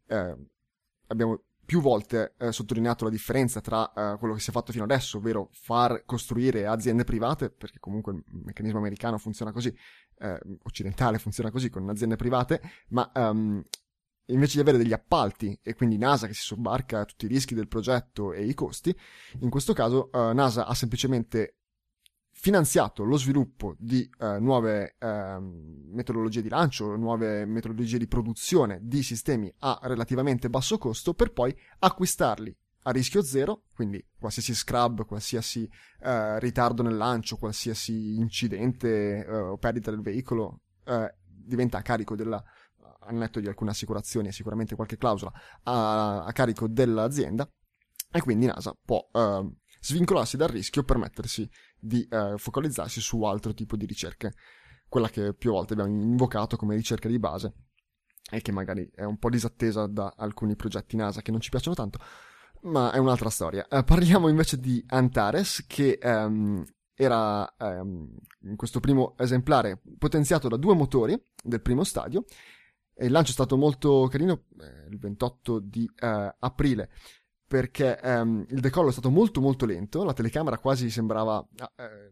Abbiamo più volte sottolineato la differenza tra quello che si è fatto fino adesso, ovvero far costruire aziende private, perché comunque il meccanismo americano funziona così, occidentale funziona così, con aziende private, ma invece di avere degli appalti e quindi NASA che si sobbarca tutti i rischi del progetto e i costi, in questo caso NASA ha semplicemente finanziato lo sviluppo di nuove metodologie di lancio, nuove metodologie di produzione di sistemi a relativamente basso costo, per poi acquistarli a rischio zero, quindi qualsiasi scrub, qualsiasi ritardo nel lancio, qualsiasi incidente o perdita del veicolo diventa a carico al netto di alcune assicurazioni e sicuramente qualche clausola a carico dell'azienda, e quindi NASA può svincolarsi dal rischio, permettersi di focalizzarsi su altro tipo di ricerche, quella che più volte abbiamo invocato come ricerca di base e che magari è un po' disattesa da alcuni progetti NASA che non ci piacciono tanto, ma è un'altra storia. Parliamo invece di Antares, che era in questo primo esemplare potenziato da 2 motori del primo stadio, e il lancio è stato molto carino, il 28 di aprile, perché il decollo è stato molto molto lento, la telecamera quasi sembrava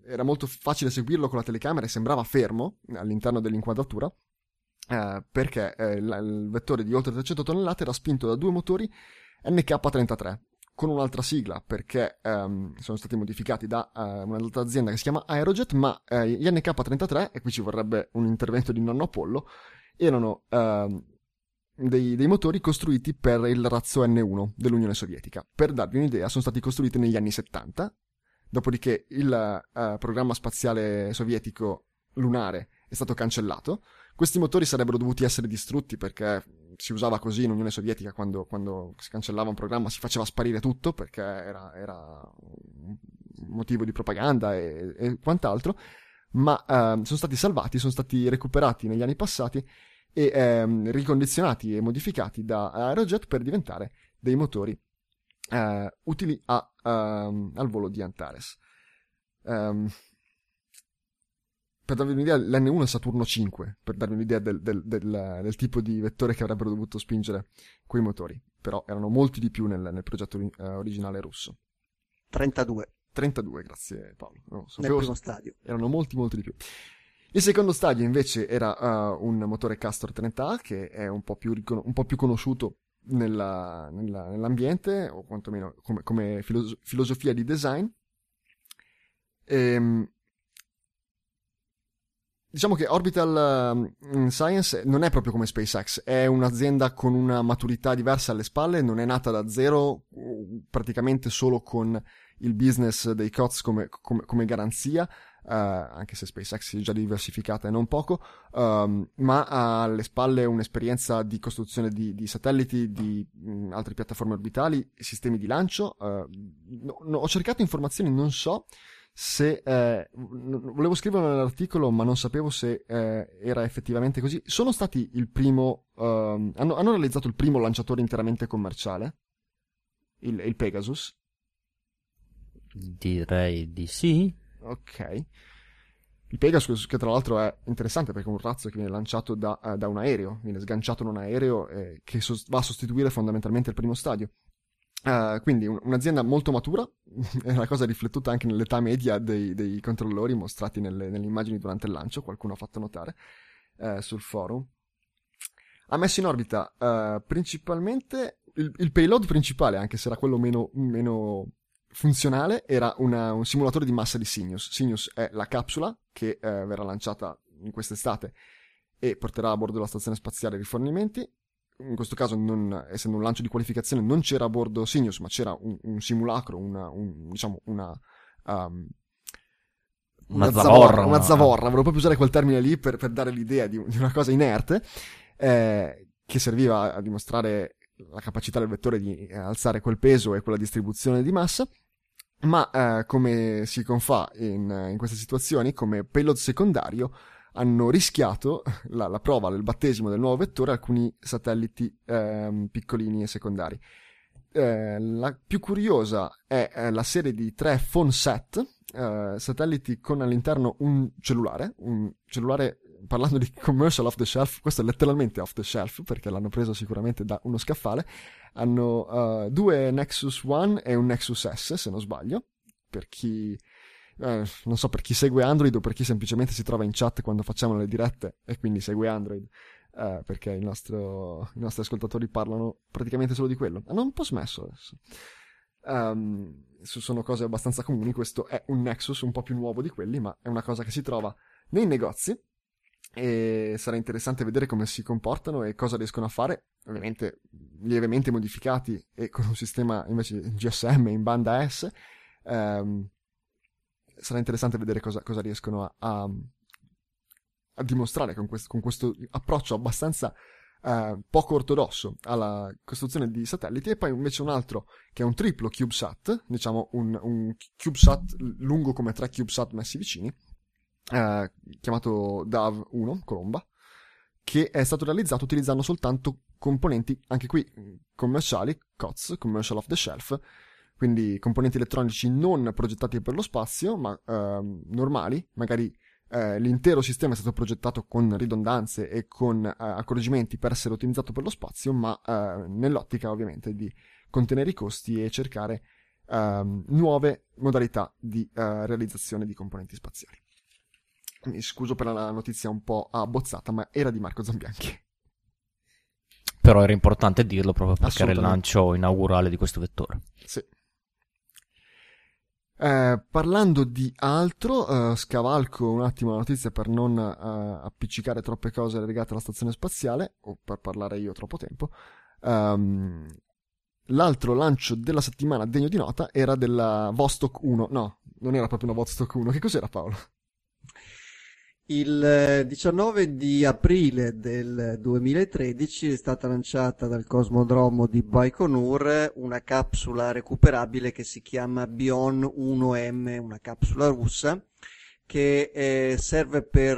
era molto facile seguirlo con la telecamera e sembrava fermo all'interno dell'inquadratura, perché il vettore di oltre 300 tonnellate era spinto da due motori NK33 con un'altra sigla, perché sono stati modificati da un'altra azienda che si chiama Aerojet, ma gli NK33, e qui ci vorrebbe un intervento di nonno Apollo, erano dei motori costruiti per il razzo N1 dell'Unione Sovietica. Per darvi un'idea, sono stati costruiti negli anni 70, dopodiché il programma spaziale sovietico lunare è stato cancellato. Questi motori sarebbero dovuti essere distrutti, perché si usava così in Unione Sovietica, quando si cancellava un programma si faceva sparire tutto, perché era un motivo di propaganda e quant'altro, ma sono stati salvati, sono stati recuperati negli anni passati e ricondizionati e modificati da Aerojet per diventare dei motori utili al volo di Antares. Per darvi un'idea, l'N1 è Saturno 5, per darvi un'idea del tipo di vettore che avrebbero dovuto spingere quei motori, però erano molti di più nel progetto originale russo. 32. 32, grazie Paolo. No, nel primo stadio. Erano molti di più. Il secondo stadio invece era un motore Castor 30A, che è un po' più conosciuto nell'ambiente, o quantomeno come filosofia di design. Diciamo che Orbital Science non è proprio come SpaceX, è un'azienda con una maturità diversa alle spalle, non è nata da zero, praticamente solo con il business dei COTS come garanzia, anche se SpaceX si è già diversificata e non poco, ma ha alle spalle un'esperienza di costruzione di satelliti, di altre piattaforme orbitali, sistemi di lancio. Ho cercato informazioni, non so se volevo scriverlo nell'articolo, ma non sapevo se era effettivamente così. Sono stati il primo, hanno realizzato il primo lanciatore interamente commerciale, il Pegasus. Direi di sì. Ok. Il Pegasus, che tra l'altro è interessante perché è un razzo che viene lanciato da un aereo, viene sganciato in un aereo che va a sostituire fondamentalmente il primo stadio. Quindi un'azienda molto matura, è una cosa riflettuta anche nell'età media dei controllori mostrati nelle immagini durante il lancio, qualcuno ha fatto notare sul forum. Ha messo in orbita principalmente il payload principale, anche se era quello meno funzionale, era un simulatore di massa di Cygnus. Cygnus è la capsula che verrà lanciata in quest'estate e porterà a bordo la stazione spaziale rifornimenti. In questo caso, essendo un lancio di qualificazione, non c'era a bordo Cygnus, ma c'era un simulacro, una zavorra. Una zavorra, volevo proprio usare quel termine lì per dare l'idea di una cosa inerte, che serviva a dimostrare la capacità del vettore di alzare quel peso e quella distribuzione di massa. Ma come si confà in queste situazioni, come payload secondario, hanno rischiato la prova del battesimo del nuovo vettore alcuni satelliti piccolini e secondari. La più curiosa è la serie di 3 PhoneSat, satelliti con all'interno un cellulare, parlando di commercial off the shelf, questo è letteralmente off the shelf perché l'hanno preso sicuramente da uno scaffale. Hanno 2 Nexus One e un Nexus S, se non sbaglio, per chi non so, per chi segue Android o per chi semplicemente si trova in chat quando facciamo le dirette e quindi segue Android, perché i nostri ascoltatori parlano praticamente solo di quello. Hanno un po' smesso adesso. Sono cose abbastanza comuni. Questo è un Nexus un po' più nuovo di quelli, ma è una cosa che si trova nei negozi e sarà interessante vedere come si comportano e cosa riescono a fare, ovviamente lievemente modificati e con un sistema invece GSM in banda S. Sarà interessante vedere cosa riescono a dimostrare con questo approccio abbastanza poco ortodosso alla costruzione di satelliti. E poi invece un altro che è un triplo CubeSat, diciamo un CubeSat lungo come 3 CubeSat messi vicini, chiamato DAV 1 Colomba, che è stato realizzato utilizzando soltanto componenti, anche qui commerciali, COTS, commercial off the shelf, quindi componenti elettronici non progettati per lo spazio, ma normali. Magari l'intero sistema è stato progettato con ridondanze e con accorgimenti per essere utilizzato per lo spazio, ma nell'ottica ovviamente di contenere i costi e cercare nuove modalità di realizzazione di componenti spaziali. Mi scuso per la notizia un po' abbozzata, ma era di Marco Zambianchi. Però era importante dirlo proprio perché era il Assolutamente. lancio inaugurale di questo vettore. Sì. Parlando di altro, scavalco un attimo la notizia per non appiccicare troppe cose legate alla stazione spaziale, o per parlare io troppo tempo. L'altro lancio della settimana degno di nota era della Vostok 1. No, non era proprio una Vostok 1. Che cos'era, Paolo? Il 19 di aprile del 2013 è stata lanciata dal cosmodromo di Baikonur una capsula recuperabile che si chiama Bion 1M, una capsula russa che serve per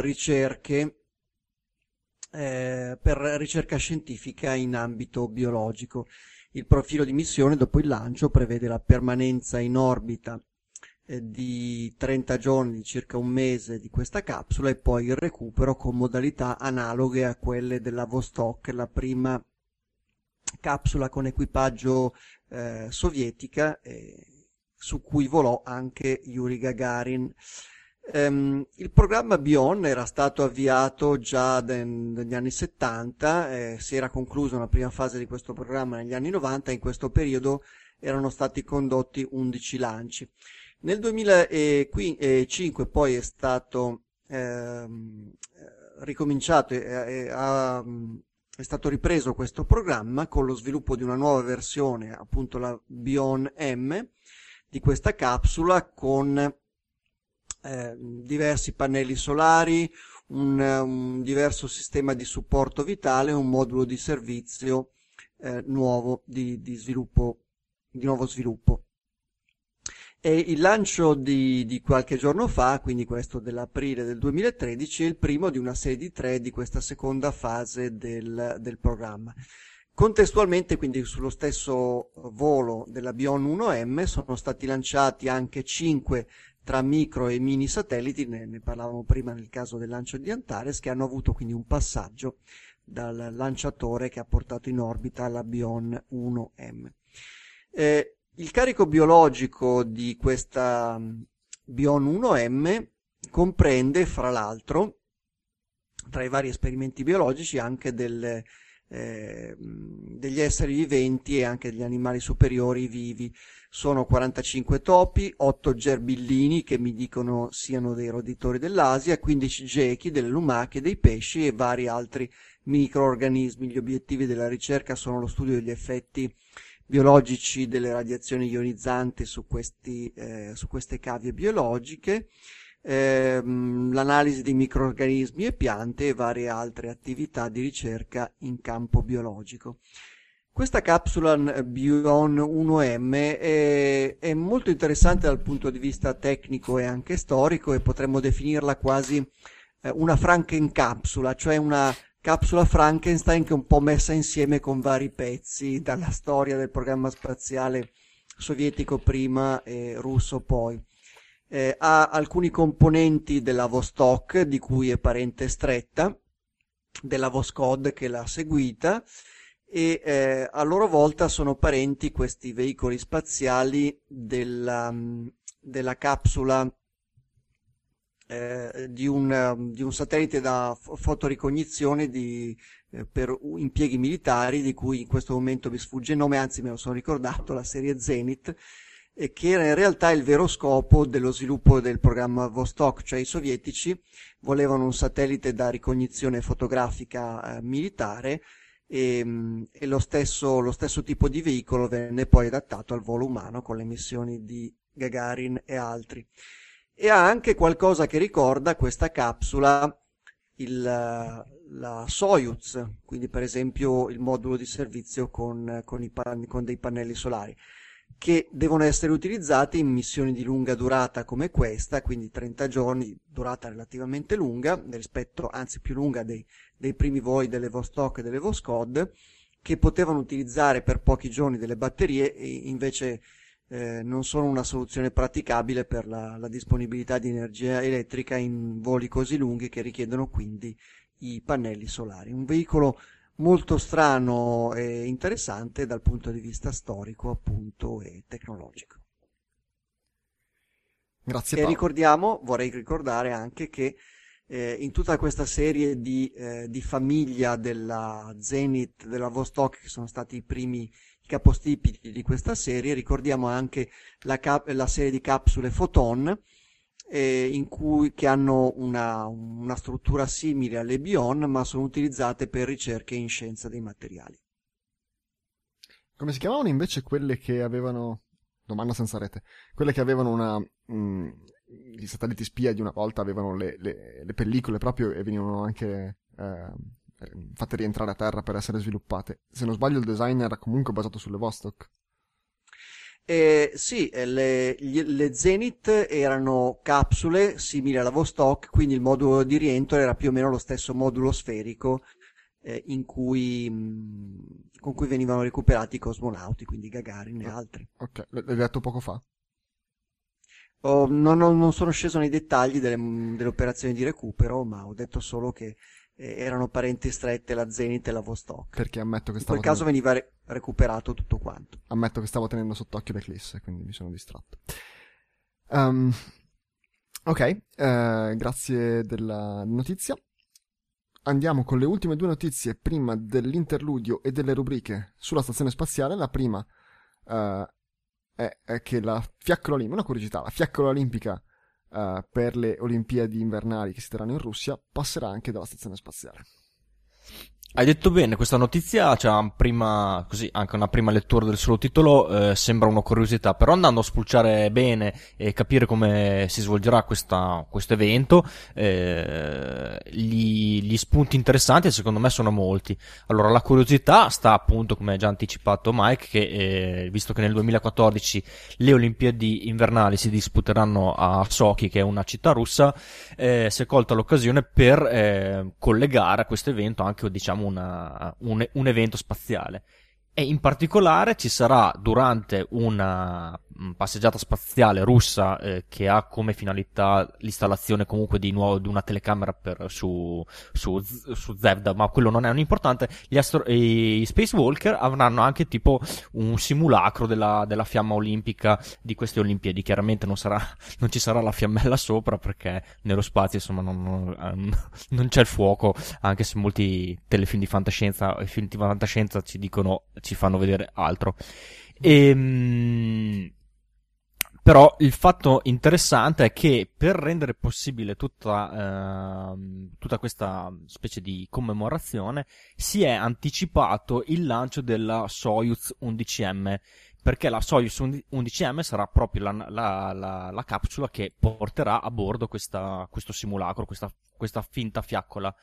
ricerca scientifica in ambito biologico. Il profilo di missione dopo il lancio prevede la permanenza in orbita di 30 giorni, di circa un mese di questa capsula, e poi il recupero con modalità analoghe a quelle della Vostok, la prima capsula con equipaggio sovietica, su cui volò anche Yuri Gagarin. Il programma Bion era stato avviato già negli anni 70, si era conclusa una prima fase di questo programma negli anni 90, in questo periodo erano stati condotti 11 lanci. Nel 2005 poi è stato ricominciato, è stato ripreso questo programma con lo sviluppo di una nuova versione, appunto la Bion M, di questa capsula con diversi pannelli solari, un diverso sistema di supporto vitale, un modulo di servizio nuovo di nuovo sviluppo. E il lancio di qualche giorno fa, quindi questo dell'aprile del 2013, è il primo di una serie di 3 di questa seconda fase del programma. Contestualmente, quindi sullo stesso volo della Bion 1M, sono stati lanciati anche 5 tra micro e mini satelliti, ne parlavamo prima nel caso del lancio di Antares, che hanno avuto quindi un passaggio dal lanciatore che ha portato in orbita la Bion 1M. Il carico biologico di questa Bion 1M comprende, fra l'altro, tra i vari esperimenti biologici, anche degli esseri viventi e anche degli animali superiori vivi. Sono 45 topi, 8 gerbillini che mi dicono siano dei roditori dell'Asia, 15 gechi, delle lumache, dei pesci e vari altri microorganismi. Gli obiettivi della ricerca sono lo studio degli effetti biologici delle radiazioni ionizzanti su queste cavie biologiche, l'analisi di microrganismi e piante e varie altre attività di ricerca in campo biologico. Questa capsula Bion 1M è molto interessante dal punto di vista tecnico e anche storico, e potremmo definirla quasi una Frankencapsula, cioè una capsula Frankenstein che è un po' messa insieme con vari pezzi dalla storia del programma spaziale sovietico prima e russo poi. Ha alcuni componenti della Vostok, di cui è parente stretta, della Voskhod che l'ha seguita, e a loro volta sono parenti questi veicoli spaziali della capsula di un satellite da fotoricognizione per impieghi militari, di cui in questo momento mi sfugge il nome, anzi me lo sono ricordato, la serie Zenith, che era in realtà il vero scopo dello sviluppo del programma Vostok, cioè i sovietici volevano un satellite da ricognizione fotografica militare, e lo stesso tipo di veicolo venne poi adattato al volo umano con le missioni di Gagarin e altri. E ha anche qualcosa che ricorda questa capsula la Soyuz, quindi per esempio il modulo di servizio con dei pannelli solari, che devono essere utilizzati in missioni di lunga durata come questa, quindi 30 giorni, durata relativamente lunga, rispetto, anzi più lunga dei primi voli delle Vostok e delle Voskhod, che potevano utilizzare per pochi giorni delle batterie, e invece non sono una soluzione praticabile per la disponibilità di energia elettrica in voli così lunghi che richiedono quindi i pannelli solari. Un veicolo molto strano e interessante dal punto di vista storico, appunto, e tecnologico. Grazie E Paolo. vorrei ricordare anche che in tutta questa serie di famiglia della Zenith, della Vostok, che sono stati i primi capostipiti di questa serie, ricordiamo anche la serie di capsule Photon, che hanno una struttura simile alle Bion, ma sono utilizzate per ricerche in scienza dei materiali. Come si chiamavano invece quelle che avevano... Domanda senza rete. Quelle che avevano i satelliti spia di una volta avevano le pellicole proprio e venivano anche fatte rientrare a terra per essere sviluppate. Se non sbaglio il design era comunque basato sulle Vostok. Sì, le Zenith erano capsule simili alla Vostok, quindi il modulo di rientro era più o meno lo stesso modulo sferico con cui venivano recuperati i cosmonauti, quindi Gagarin e altri. Ok, l'hai detto poco fa? Non sono sceso nei dettagli delle operazioni di recupero, ma ho detto solo che erano parenti strette la Zenith e la Vostok. Perché ammetto che In stavo quel caso veniva recuperato tutto quanto. ammetto che stavo tenendo sott'occhio l'Eclisse, quindi mi sono distratto. Um, ok, grazie della notizia. Andiamo con le ultime due notizie prima dell'interludio e delle rubriche sulla stazione spaziale. La prima è che la fiaccola olimpica, una curiosità, la fiaccola olimpica per le Olimpiadi invernali che si terranno in Russia passerà anche dalla stazione spaziale. Hai detto bene, questa notizia c'è anche una prima lettura del solo titolo, sembra una curiosità, però andando a spulciare bene e capire come si svolgerà questo evento, gli spunti interessanti secondo me sono molti. Allora, la curiosità sta appunto, come ha già anticipato Mike, che visto che nel 2014 le Olimpiadi invernali si disputeranno a Sochi, che è una città russa, si è colta l'occasione per collegare a questo evento anche, diciamo, un evento spaziale. E in particolare ci sarà durante una passeggiata spaziale russa che ha come finalità l'installazione comunque di una telecamera su Zevda, ma quello non è un importante. I Spacewalker avranno anche tipo un simulacro della fiamma olimpica di queste Olimpiadi. Chiaramente non ci sarà la fiammella sopra, perché nello spazio insomma non c'è il fuoco, anche se molti telefilm di fantascienza e film di fantascienza ci fanno vedere altro. Però il fatto interessante è che per rendere possibile tutta questa specie di commemorazione si è anticipato il lancio della Soyuz 11M, perché la Soyuz 11M sarà proprio la capsula che porterà a bordo questo simulacro, questa finta fiaccola.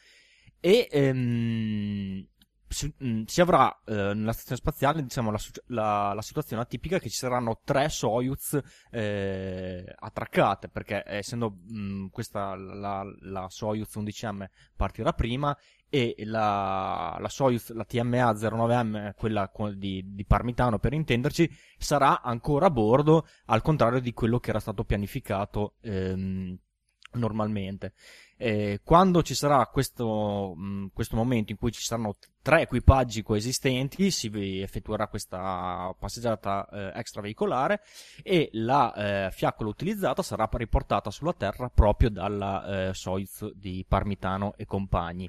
E si avrà nella stazione spaziale, diciamo, la situazione atipica che ci saranno 3 Soyuz attraccate, perché essendo questa la Soyuz 11M partirà prima, e la Soyuz, la TMA 09M, quella di Parmitano per intenderci, sarà ancora a bordo, al contrario di quello che era stato pianificato normalmente. Quando ci sarà questo momento in cui ci saranno 3 equipaggi coesistenti, si effettuerà questa passeggiata extraveicolare, e la fiaccola utilizzata sarà riportata sulla Terra proprio dalla Soyuz di Parmitano e compagni.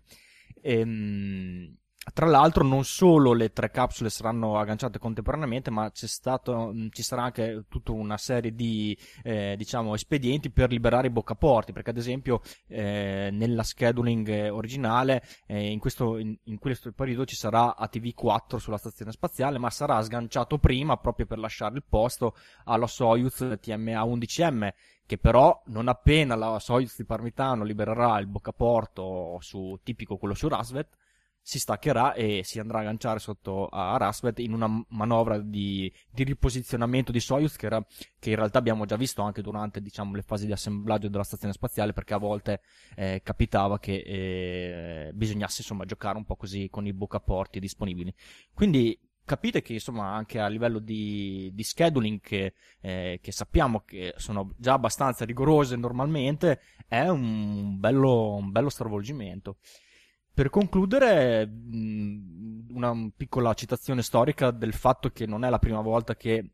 Tra l'altro non solo le 3 capsule saranno agganciate contemporaneamente, ma ci sarà anche tutta una serie di diciamo espedienti per liberare i boccaporti, perché ad esempio nella scheduling originale in questo periodo ci sarà ATV-4 sulla stazione spaziale, ma sarà sganciato prima proprio per lasciare il posto alla Soyuz TMA-11M, che però non appena la Soyuz di Parmitano libererà il boccaporto tipico quello su Rasvet, si staccherà e si andrà a agganciare sotto a Rasvet in una manovra di riposizionamento di Soyuz che in realtà abbiamo già visto anche durante, diciamo, le fasi di assemblaggio della stazione spaziale, perché a volte capitava che bisognasse insomma giocare un po' così con i boccaporti disponibili. Quindi capite che insomma anche a livello di scheduling che sappiamo che sono già abbastanza rigorose normalmente, è un bello stravolgimento. Per concludere, una piccola citazione storica del fatto che non è la prima volta che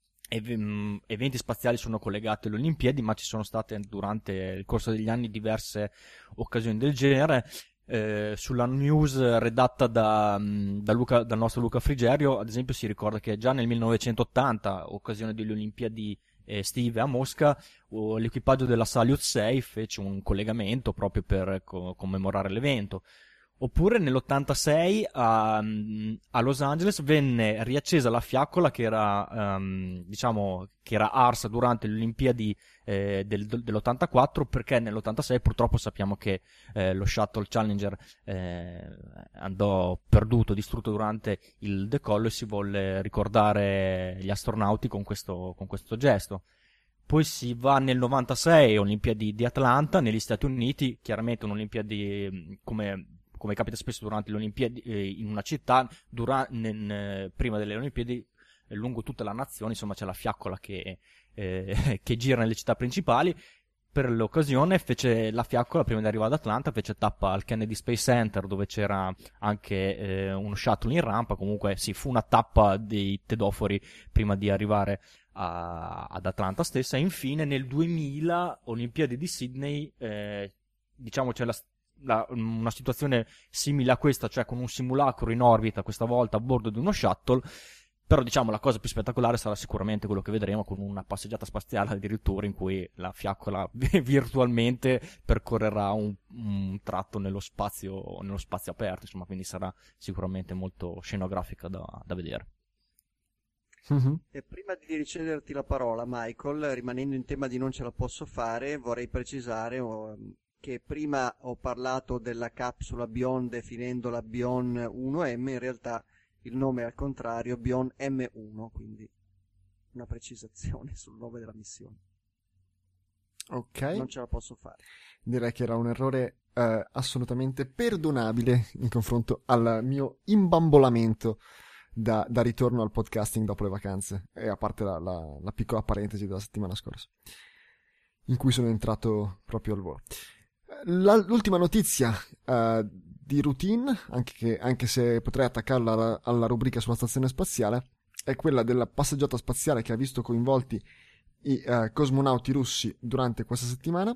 eventi spaziali sono collegati alle Olimpiadi, ma ci sono state durante il corso degli anni diverse occasioni del genere. Sulla news redatta dal nostro Luca Frigerio, ad esempio, si ricorda che già nel 1980, occasione delle Olimpiadi estive a Mosca, l'equipaggio della Salyut 6 fece un collegamento proprio per commemorare l'evento. Oppure nell'86 a Los Angeles venne riaccesa la fiaccola che era, che era arsa durante le Olimpiadi dell'84, perché nell'86 purtroppo sappiamo che lo Shuttle Challenger andò perduto, distrutto durante il decollo, e si volle ricordare gli astronauti con questo gesto. Poi si va nel 96, Olimpiadi di Atlanta, negli Stati Uniti, chiaramente un'Olimpiadi come capita spesso durante le Olimpiadi in una città, prima delle Olimpiadi, lungo tutta la nazione, insomma, c'è la fiaccola che gira nelle città principali. Per l'occasione fece la fiaccola, prima di arrivare ad Atlanta, fece tappa al Kennedy Space Center, dove c'era anche uno shuttle in rampa. Comunque sì, fu una tappa dei tedofori prima di arrivare ad Atlanta stessa. E infine nel 2000, Olimpiadi di Sydney, diciamo c'è una situazione simile a questa, cioè con un simulacro in orbita, questa volta a bordo di uno shuttle. Però diciamo la cosa più spettacolare sarà sicuramente quello che vedremo, con una passeggiata spaziale addirittura, in cui la fiaccola virtualmente percorrerà un tratto nello spazio aperto, insomma, quindi sarà sicuramente molto scenografica da vedere. Mm-hmm. E prima di ricederti la parola, Michael, rimanendo in tema di non ce la posso fare, vorrei precisare che prima ho parlato della capsula Bion definendola Bion 1M, in realtà il nome è al contrario, Bion M1, quindi una precisazione sul nome della missione. Ok. Non ce la posso fare. Direi che era un errore assolutamente perdonabile in confronto al mio imbambolamento da ritorno al podcasting dopo le vacanze, e a parte la piccola parentesi della settimana scorsa, in cui sono entrato proprio al volo. L'ultima notizia di routine, anche se potrei attaccarla alla rubrica sulla stazione spaziale, è quella della passeggiata spaziale che ha visto coinvolti i cosmonauti russi durante questa settimana.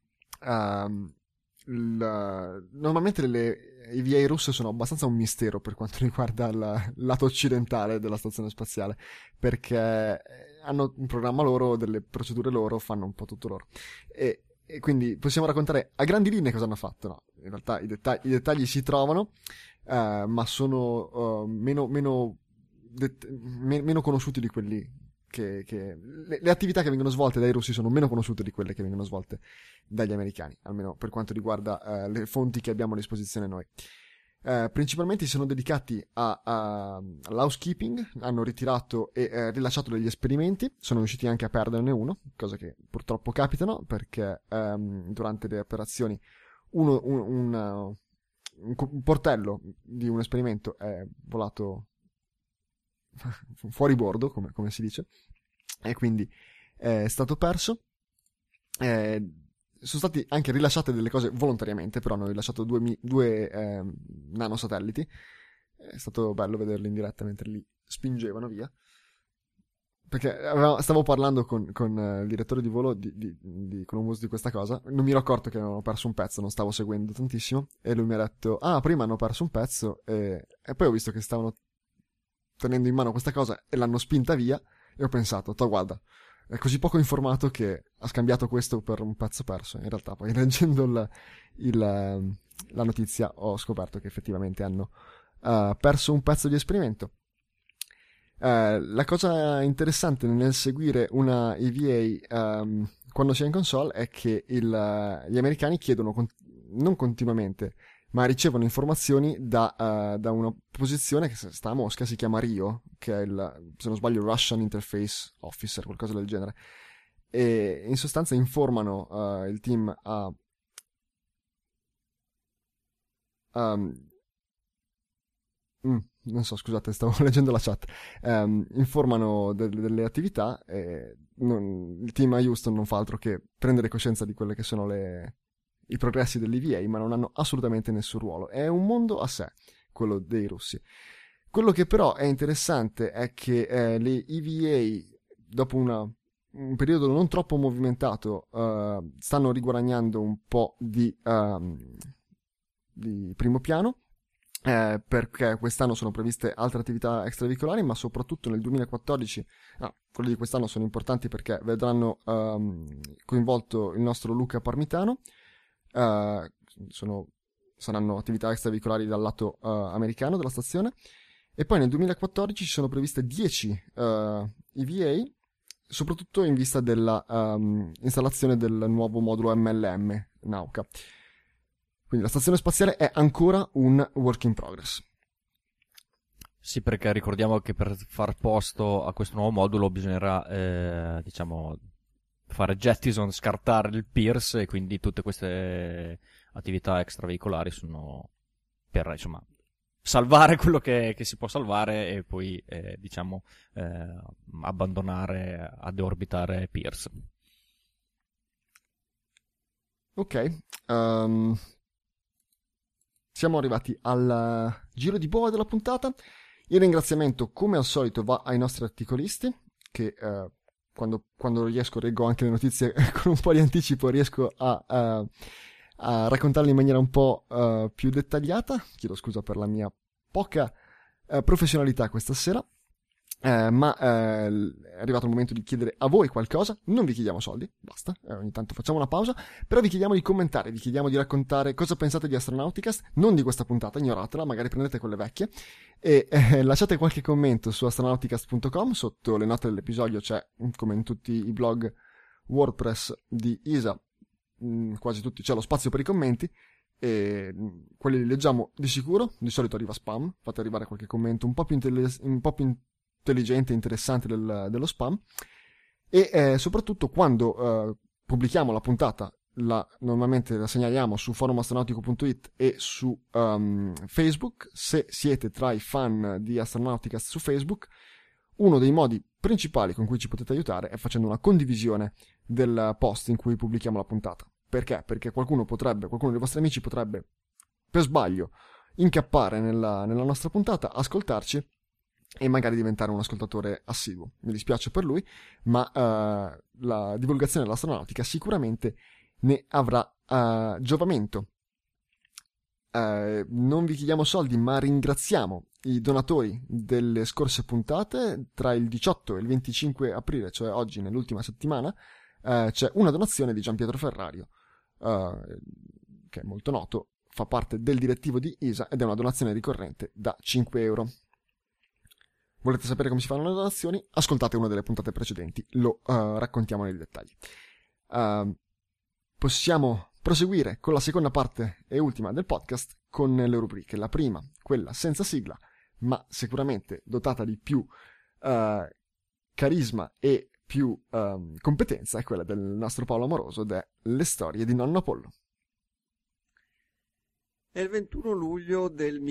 Normalmente le EVA russe sono abbastanza un mistero per quanto riguarda il lato occidentale della stazione spaziale, perché hanno un programma loro, delle procedure loro, fanno un po' tutto loro, e quindi possiamo raccontare a grandi linee cosa hanno fatto. No, in realtà i dettagli si trovano, ma sono meno conosciuti di quelli che le attività che vengono svolte dai russi sono meno conosciute di quelle che vengono svolte dagli americani, almeno per quanto riguarda le fonti che abbiamo a disposizione noi. Principalmente si sono dedicati all'housekeeping, hanno ritirato e rilasciato degli esperimenti, sono riusciti anche a perderne uno, cosa che purtroppo capitano, perché durante le operazioni un portello di un esperimento è volato fuori bordo, come si dice, e quindi è stato perso. Sono stati anche rilasciate delle cose volontariamente, però hanno rilasciato due nanosatelliti. È stato bello vederli in diretta mentre li spingevano via, perché stavo parlando con il direttore di volo di Columbus di questa cosa. Non mi ero accorto che avevano perso un pezzo, non stavo seguendo tantissimo, e lui mi ha detto: prima hanno perso un pezzo, e poi ho visto che stavano tenendo in mano questa cosa e l'hanno spinta via, e ho pensato: guarda, è così poco informato che ha scambiato questo per un pezzo perso. In realtà poi, leggendo la notizia, ho scoperto che effettivamente hanno perso un pezzo di esperimento. La cosa interessante nel seguire una EVA quando si è in console è che gli americani chiedono non continuamente, ma ricevono informazioni da una posizione che sta a Mosca, si chiama RIO, che è se non sbaglio, Russian Interface Officer, qualcosa del genere, e in sostanza informano il team non so, scusate, stavo leggendo la chat. Informano delle attività, e il team a Houston non fa altro che prendere coscienza di quelle che sono i progressi dell'EVA, ma non hanno assolutamente nessun ruolo. È un mondo a sé, quello dei russi. Quello che però è interessante è che le EVA, dopo un periodo non troppo movimentato, stanno riguadagnando un po' di primo piano, perché quest'anno sono previste altre attività extraveicolari, ma soprattutto nel 2014, quelle di quest'anno sono importanti perché vedranno coinvolto il nostro Luca Parmitano, saranno attività extraveicolari dal lato americano della stazione, e poi nel 2014 ci sono previste 10 EVA, soprattutto in vista della installazione del nuovo modulo MLM Nauka. Quindi la stazione spaziale è ancora un work in progress. Sì, perché ricordiamo che per far posto a questo nuovo modulo bisognerà, fare jettison, scartare il Pierce, e quindi tutte queste attività extraveicolari sono per, insomma, salvare quello che si può salvare e poi, abbandonare ad orbitare Pierce. Ok, siamo arrivati al giro di boa della puntata. Il ringraziamento, come al solito, va ai nostri articolisti, che quando riesco reggo anche le notizie con un po' di anticipo, riesco a raccontarle in maniera un po' più dettagliata. Chiedo scusa per la mia poca professionalità questa sera. Ma è arrivato il momento di chiedere a voi qualcosa. Non vi chiediamo soldi, basta, ogni tanto facciamo una pausa, però vi chiediamo di commentare, vi chiediamo di raccontare cosa pensate di Astronauticast, non di questa puntata, ignoratela, magari prendete quelle vecchie e lasciate qualche commento su astronauticast.com. Sotto le note dell'episodio c'è, come in tutti i blog WordPress di ISA, quasi tutti c'è lo spazio per i commenti, e quelli li leggiamo di sicuro. Di solito arriva spam, fate arrivare qualche commento un po' più intelligente e interessante dello spam, e soprattutto quando pubblichiamo la puntata normalmente la segnaliamo su forumastronautico.it e su Facebook. Se siete tra i fan di Astronauticast su Facebook, uno dei modi principali con cui ci potete aiutare è facendo una condivisione del post in cui pubblichiamo la puntata. Perché? Perché qualcuno dei vostri amici potrebbe per sbaglio incappare nella nostra puntata, ascoltarci e magari diventare un ascoltatore assiduo. Mi dispiace per lui, ma la divulgazione dell'astronautica sicuramente ne avrà giovamento. Non vi chiediamo soldi, ma ringraziamo i donatori delle scorse puntate. Tra il 18 e il 25 aprile, cioè oggi, nell'ultima settimana, c'è una donazione di Gianpietro Ferrario, che è molto noto, fa parte del direttivo di ISA ed è una donazione ricorrente da 5 euro. Volete sapere come si fanno le donazioni? Ascoltate una delle puntate precedenti, lo raccontiamo nei dettagli. Possiamo proseguire con la seconda parte e ultima del podcast con le rubriche. La prima, quella senza sigla, ma sicuramente dotata di più carisma e più competenza, è quella del nostro Paolo Amoroso ed è Le storie di nonno Apollo. È il 21 luglio del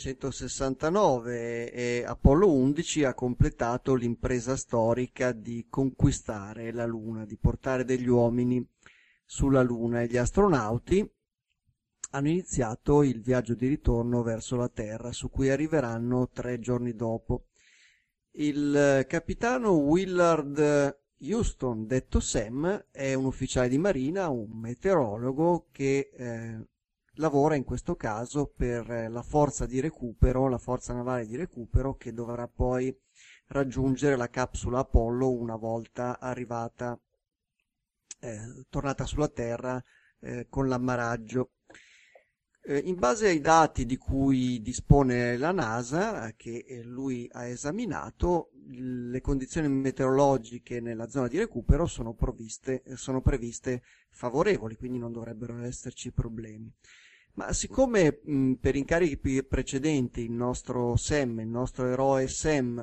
1969 e Apollo 11 ha completato l'impresa storica di conquistare la Luna, di portare degli uomini sulla Luna, e gli astronauti hanno iniziato il viaggio di ritorno verso la Terra, su cui arriveranno 3 giorni dopo. Il capitano Willard Houston, detto Sam, è un ufficiale di marina, un meteorologo che lavora in questo caso per la forza di recupero, la forza navale di recupero, che dovrà poi raggiungere la capsula Apollo una volta arrivata, tornata sulla Terra con l'ammaraggio. In base ai dati di cui dispone la NASA, che lui ha esaminato, le condizioni meteorologiche nella zona di recupero sono previste favorevoli, quindi non dovrebbero esserci problemi. Ma siccome per incarichi precedenti il nostro eroe Sam,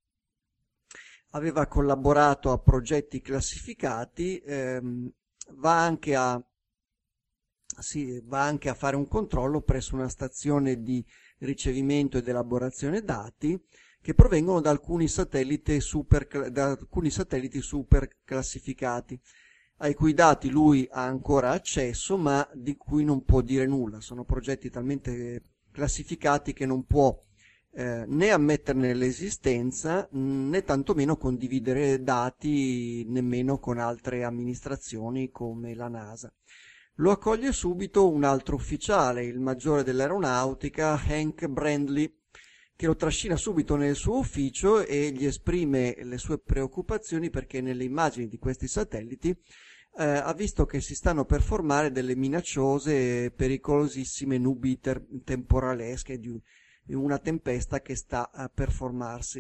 aveva collaborato a progetti classificati, va anche a fare un controllo presso una stazione di ricevimento ed elaborazione dati che provengono da alcuni satelliti super classificati. ai cui dati lui ha ancora accesso, ma di cui non può dire nulla. Sono progetti talmente classificati che non può né ammetterne l'esistenza, né tantomeno condividere dati nemmeno con altre amministrazioni come la NASA. Lo accoglie subito un altro ufficiale, il maggiore dell'aeronautica, Hank Brandley, che lo trascina subito nel suo ufficio e gli esprime le sue preoccupazioni perché nelle immagini di questi satelliti ha visto che si stanno per formare delle minacciose e pericolosissime nubi temporalesche di una tempesta che sta per formarsi.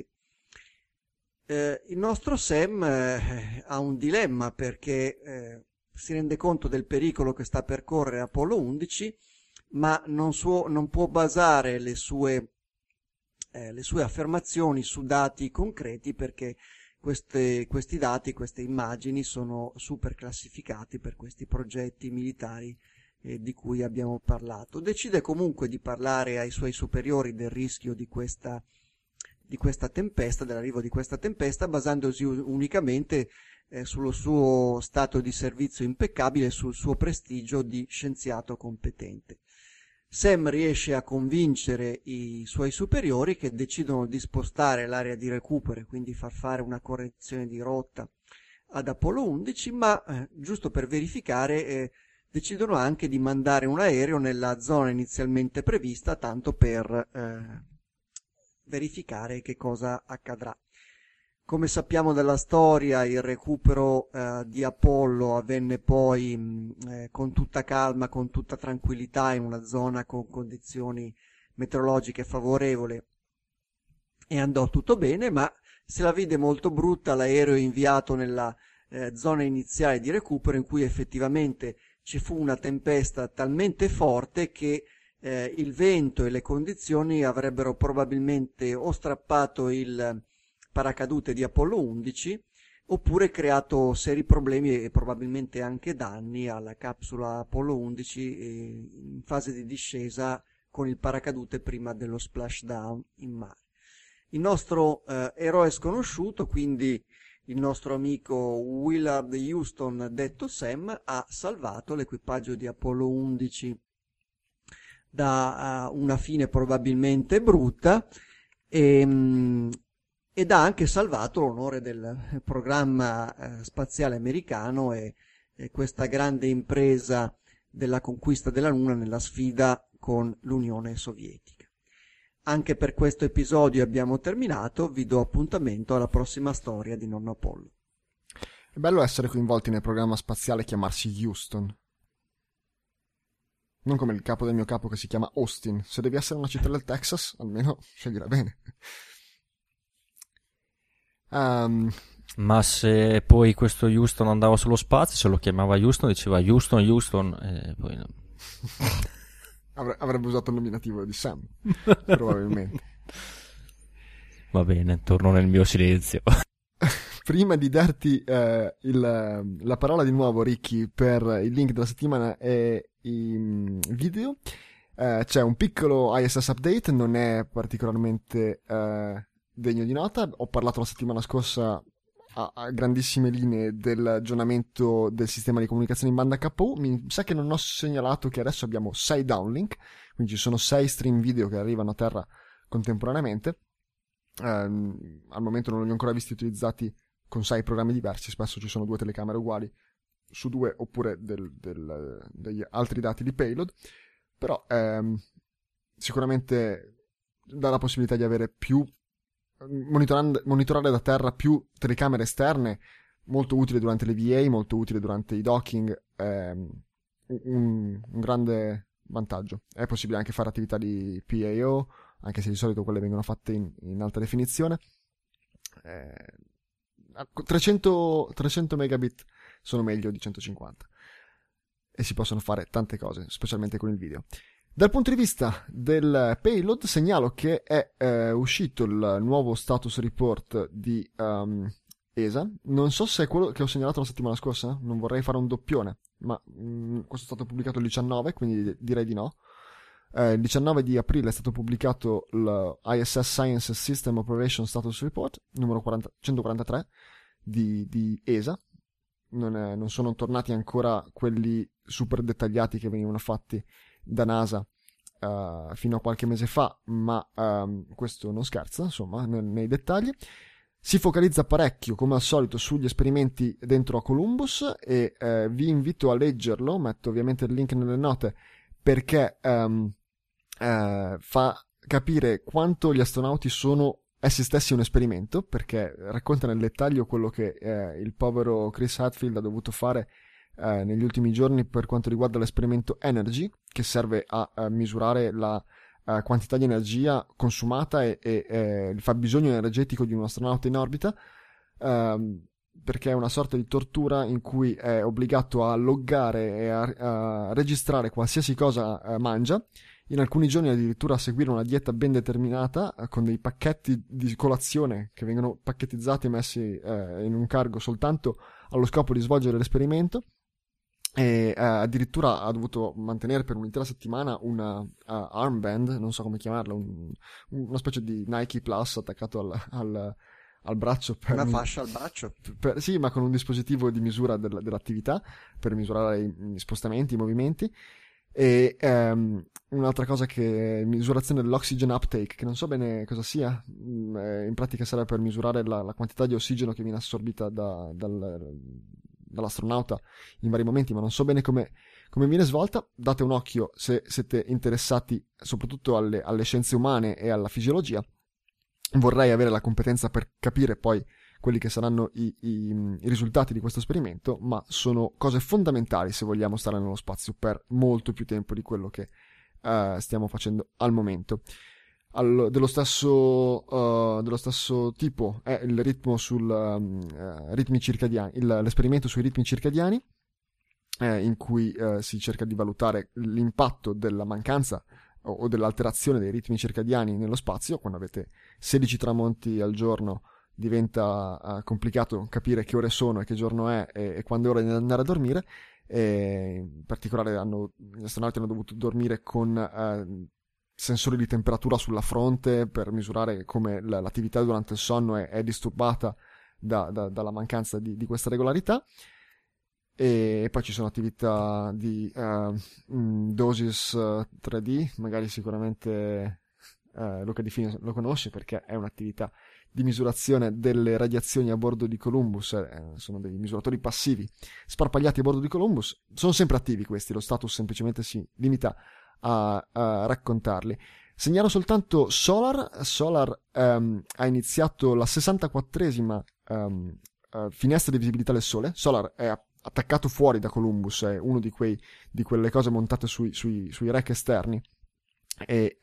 Il nostro Sam ha un dilemma perché si rende conto del pericolo che sta per correre Apollo 11, ma non può basare le sue affermazioni su dati concreti perché questi dati, queste immagini sono super classificati per questi progetti militari di cui abbiamo parlato. Decide comunque di parlare ai suoi superiori del rischio di questa tempesta, dell'arrivo di questa tempesta, basandosi unicamente sullo suo stato di servizio impeccabile e sul suo prestigio di scienziato competente. Sam riesce a convincere i suoi superiori che decidono di spostare l'area di recupero e quindi far fare una correzione di rotta ad Apollo 11, ma giusto per verificare decidono anche di mandare un aereo nella zona inizialmente prevista, tanto per verificare che cosa accadrà. Come sappiamo dalla storia, il recupero di Apollo avvenne poi con tutta calma, con tutta tranquillità, in una zona con condizioni meteorologiche favorevoli, e andò tutto bene, ma se la vide molto brutta l'aereo inviato nella zona iniziale di recupero, in cui effettivamente ci fu una tempesta talmente forte che il vento e le condizioni avrebbero probabilmente o strappato il paracadute di Apollo 11 oppure creato seri problemi e probabilmente anche danni alla capsula Apollo 11 in fase di discesa con il paracadute prima dello splashdown in mare. Il nostro eroe sconosciuto, quindi il nostro amico Willard Houston, detto Sam, ha salvato l'equipaggio di Apollo 11 da una fine probabilmente brutta ed ha anche salvato l'onore del programma spaziale americano e questa grande impresa della conquista della Luna nella sfida con l'Unione Sovietica. Anche per questo episodio abbiamo terminato, vi do appuntamento alla prossima storia di Nonno Apollo. È bello essere coinvolti nel programma spaziale e chiamarsi Houston. Non come il capo del mio capo che si chiama Austin. Se devi essere una città del Texas, almeno sceglila bene. Ma se poi questo Houston andava sullo spazio, se lo chiamava Houston, diceva Houston, Houston, e poi no. Avrebbe usato il nominativo di Sam, probabilmente. Va bene, torno nel mio silenzio. Prima di darti la parola di nuovo, Ricky, per il link della settimana e i video, c'è un piccolo ISS update, non è particolarmente degno di nota. Ho parlato la settimana scorsa a grandissime linee dell'aggiornamento del sistema di comunicazione in banda KU. Mi sa che non ho segnalato che adesso abbiamo 6 downlink, quindi ci sono 6 stream video che arrivano a terra contemporaneamente. Al momento non li ho ancora visti utilizzati con 6 programmi diversi, spesso ci sono 2 telecamere uguali su 2 oppure degli altri dati di payload, però sicuramente dà la possibilità di avere più monitorare da terra più telecamere esterne, molto utile durante le VA, molto utile durante i docking, un grande vantaggio. È possibile anche fare attività di PAO, anche se di solito quelle vengono fatte in alta definizione. 300 megabit sono meglio di 150 e si possono fare tante cose, specialmente con il video. Dal punto di vista del payload, segnalo che è uscito il nuovo status report di ESA. Non so se è quello che ho segnalato la settimana scorsa, non vorrei fare un doppione, ma questo è stato pubblicato il 19, quindi direi di no. Il 19 di aprile è stato pubblicato l'ISS Science System Operation Status Report, numero 143 di ESA, non sono tornati ancora quelli super dettagliati che venivano fatti da NASA fino a qualche mese fa, ma questo non scherza, insomma, nei dettagli. Si focalizza parecchio, come al solito, sugli esperimenti dentro a Columbus e vi invito a leggerlo, metto ovviamente il link nelle note, perché fa capire quanto gli astronauti sono essi stessi un esperimento, perché racconta nel dettaglio quello che il povero Chris Hadfield ha dovuto fare negli ultimi giorni per quanto riguarda l'esperimento Energy, che serve a misurare la quantità di energia consumata e il fabbisogno energetico di un astronauta in orbita, perché è una sorta di tortura in cui è obbligato a loggare e a registrare qualsiasi cosa mangia. In alcuni giorni addirittura a seguire una dieta ben determinata, con dei pacchetti di colazione che vengono pacchettizzati e messi in un cargo soltanto allo scopo di svolgere l'esperimento. E addirittura ha dovuto mantenere per un'intera settimana una armband, non so come chiamarla, una specie di Nike Plus attaccato al braccio. Una fascia al braccio? Sì, ma con un dispositivo di misura dell'attività, per misurare i spostamenti, i movimenti. E un'altra cosa che è misurazione dell'oxygen uptake, che non so bene cosa sia, in pratica serve per misurare la quantità di ossigeno che viene assorbita dall'astronauta in vari momenti, ma non so bene come viene svolta. Date un occhio se siete interessati soprattutto alle scienze umane e alla fisiologia. Vorrei avere la competenza per capire poi quelli che saranno i risultati di questo esperimento, ma sono cose fondamentali se vogliamo stare nello spazio per molto più tempo di quello che stiamo facendo al momento. Dello stesso tipo è il ritmo ritmi circadiani, l'esperimento sui ritmi circadiani, in cui si cerca di valutare l'impatto della mancanza o dell'alterazione dei ritmi circadiani nello spazio. Quando avete 16 tramonti al giorno diventa complicato capire che ore sono e che giorno è e quando è ora di andare a dormire. In particolare gli astronauti hanno dovuto dormire con sensori di temperatura sulla fronte per misurare come l'attività durante il sonno è disturbata dalla mancanza di questa regolarità. E poi ci sono attività di Dosis 3D, magari sicuramente Luca Di Fino lo conosce perché è un'attività di misurazione delle radiazioni a bordo di Columbus. Sono dei misuratori passivi sparpagliati a bordo di Columbus, sono sempre attivi questi, lo status semplicemente si limita a raccontarli. Segnalo soltanto Solar ha iniziato la 64esima finestra di visibilità del Sole. Solar è attaccato fuori da Columbus, è uno di quelle cose montate sui rack esterni e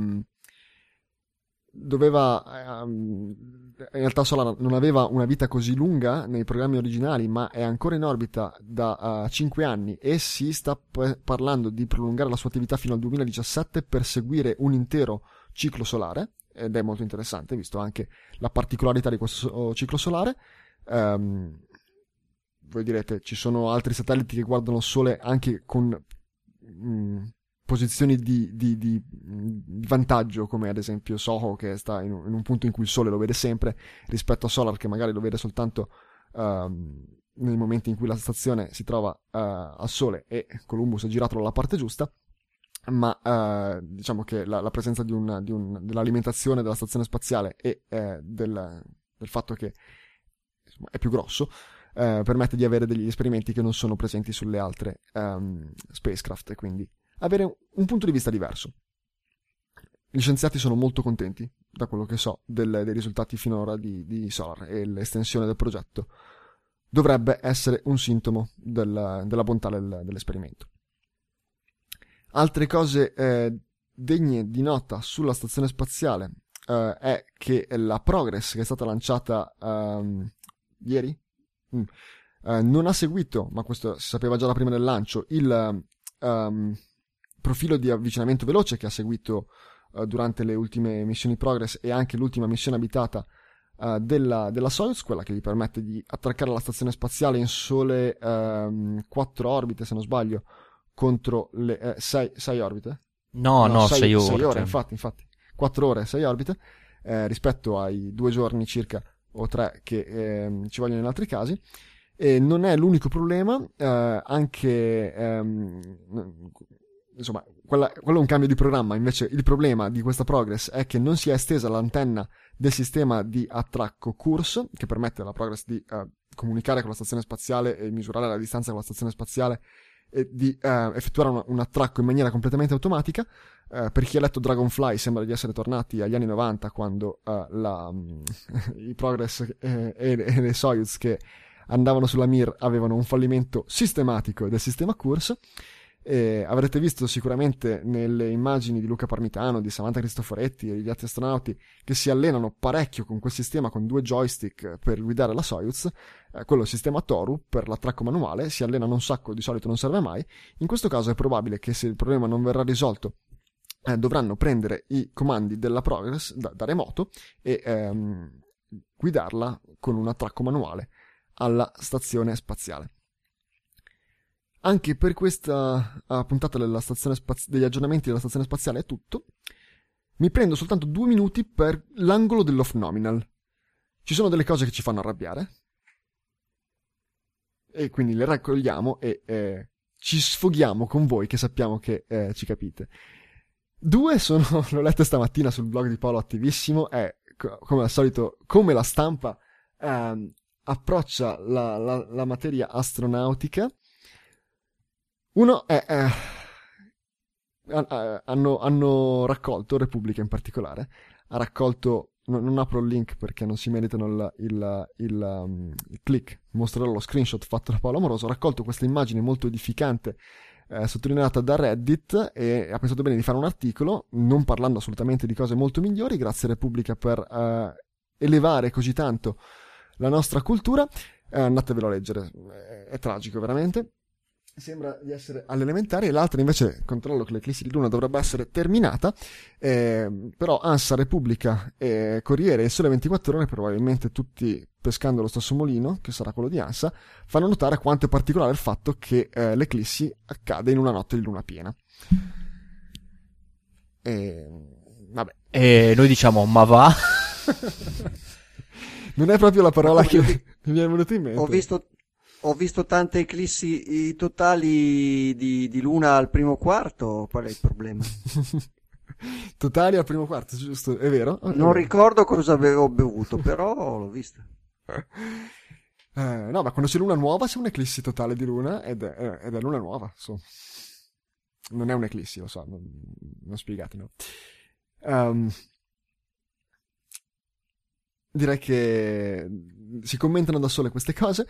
in realtà Solar non aveva una vita così lunga nei programmi originali, ma è ancora in orbita da 5 anni e si sta parlando di prolungare la sua attività fino al 2017 per seguire un intero ciclo solare, ed è molto interessante visto anche la particolarità di questo ciclo solare. Voi direte, ci sono altri satelliti che guardano il Sole anche con posizioni di vantaggio, come ad esempio SOHO, che sta in un punto in cui il Sole lo vede sempre, rispetto a Solar che magari lo vede soltanto nei momenti in cui la stazione si trova al Sole e Columbus è girato dalla parte giusta. Ma diciamo che la presenza dell'alimentazione della stazione spaziale e del fatto che insomma, è più grosso permette di avere degli esperimenti che non sono presenti sulle altre spacecraft, e quindi avere un punto di vista diverso. Gli scienziati sono molto contenti, da quello che so, dei risultati finora di Solar, e l'estensione del progetto dovrebbe essere un sintomo della bontà dell'esperimento. Altre cose degne di nota sulla stazione spaziale è che la Progress, che è stata lanciata ieri, non ha seguito, ma questo si sapeva già da prima del lancio, il profilo di avvicinamento veloce che ha seguito durante le ultime missioni Progress e anche l'ultima missione abitata della Soyuz, quella che gli permette di attraccare la stazione spaziale in sole 4 orbite, se non sbaglio, contro le 6 orbite? No, 6 ore. 6 ore, infatti, 4 ore, 6 orbite, rispetto ai 2 giorni circa o 3 che ci vogliono in altri casi. E non è l'unico problema, anche insomma, quello è un cambio di programma. Invece il problema di questa Progress è che non si è estesa l'antenna del sistema di attracco CURS, che permette alla Progress di comunicare con la stazione spaziale e misurare la distanza con la stazione spaziale e di effettuare un attracco in maniera completamente automatica. Per chi ha letto Dragonfly sembra di essere tornati agli anni 90, quando i Progress e le Soyuz che andavano sulla Mir avevano un fallimento sistematico del sistema CURS. Avrete visto sicuramente nelle immagini di Luca Parmitano, di Samantha Cristoforetti e gli altri astronauti che si allenano parecchio con quel sistema, con 2 joystick per guidare la Soyuz. Quello è il sistema Toru per l'attracco manuale, si allenano un sacco, di solito non serve mai. In questo caso è probabile che, se il problema non verrà risolto, dovranno prendere i comandi della Progress da remoto e guidarla con un attracco manuale alla stazione spaziale. Anche per questa puntata degli aggiornamenti della stazione spaziale è tutto. Mi prendo soltanto 2 minuti per l'angolo dell'off nominal. Ci sono delle cose che ci fanno arrabbiare e quindi le raccogliamo e ci sfoghiamo con voi, che sappiamo che ci capite. 2 sono, l'ho letto stamattina sul blog di Paolo Attivissimo, è come al solito come la stampa approccia la materia astronautica. Uno è hanno raccolto, Repubblica in particolare ha raccolto, non apro il link perché non si meritano il click, mostrerò lo screenshot fatto da Paolo Amoroso. Ha raccolto questa immagine molto edificante sottolineata da Reddit e ha pensato bene di fare un articolo, non parlando assolutamente di cose molto migliori. Grazie Repubblica per elevare così tanto la nostra cultura. Andatevelo a leggere, è tragico veramente. Sembra di essere all'elementare. E l'altra invece, controllo che l'eclissi di Luna dovrebbe essere terminata, però ANSA, Repubblica, Corriere e Sole 24 Ore, probabilmente tutti pescando lo stesso mulino, che sarà quello di ANSA, fanno notare quanto è particolare il fatto che l'eclissi accade in una notte di luna piena. Vabbè. E noi diciamo, ma va? Non è proprio la parola che mi è venuta in mente. Ho visto tante eclissi totali di luna al primo quarto. Qual è il problema? Totali al primo quarto, giusto? È vero? Non ricordo cosa avevo bevuto, però l'ho vista. No, ma quando c'è luna nuova c'è un'eclissi totale di luna ed è luna nuova. So. Non è un'eclissi, lo so, non spiegatelo. Direi che si commentano da sole queste cose.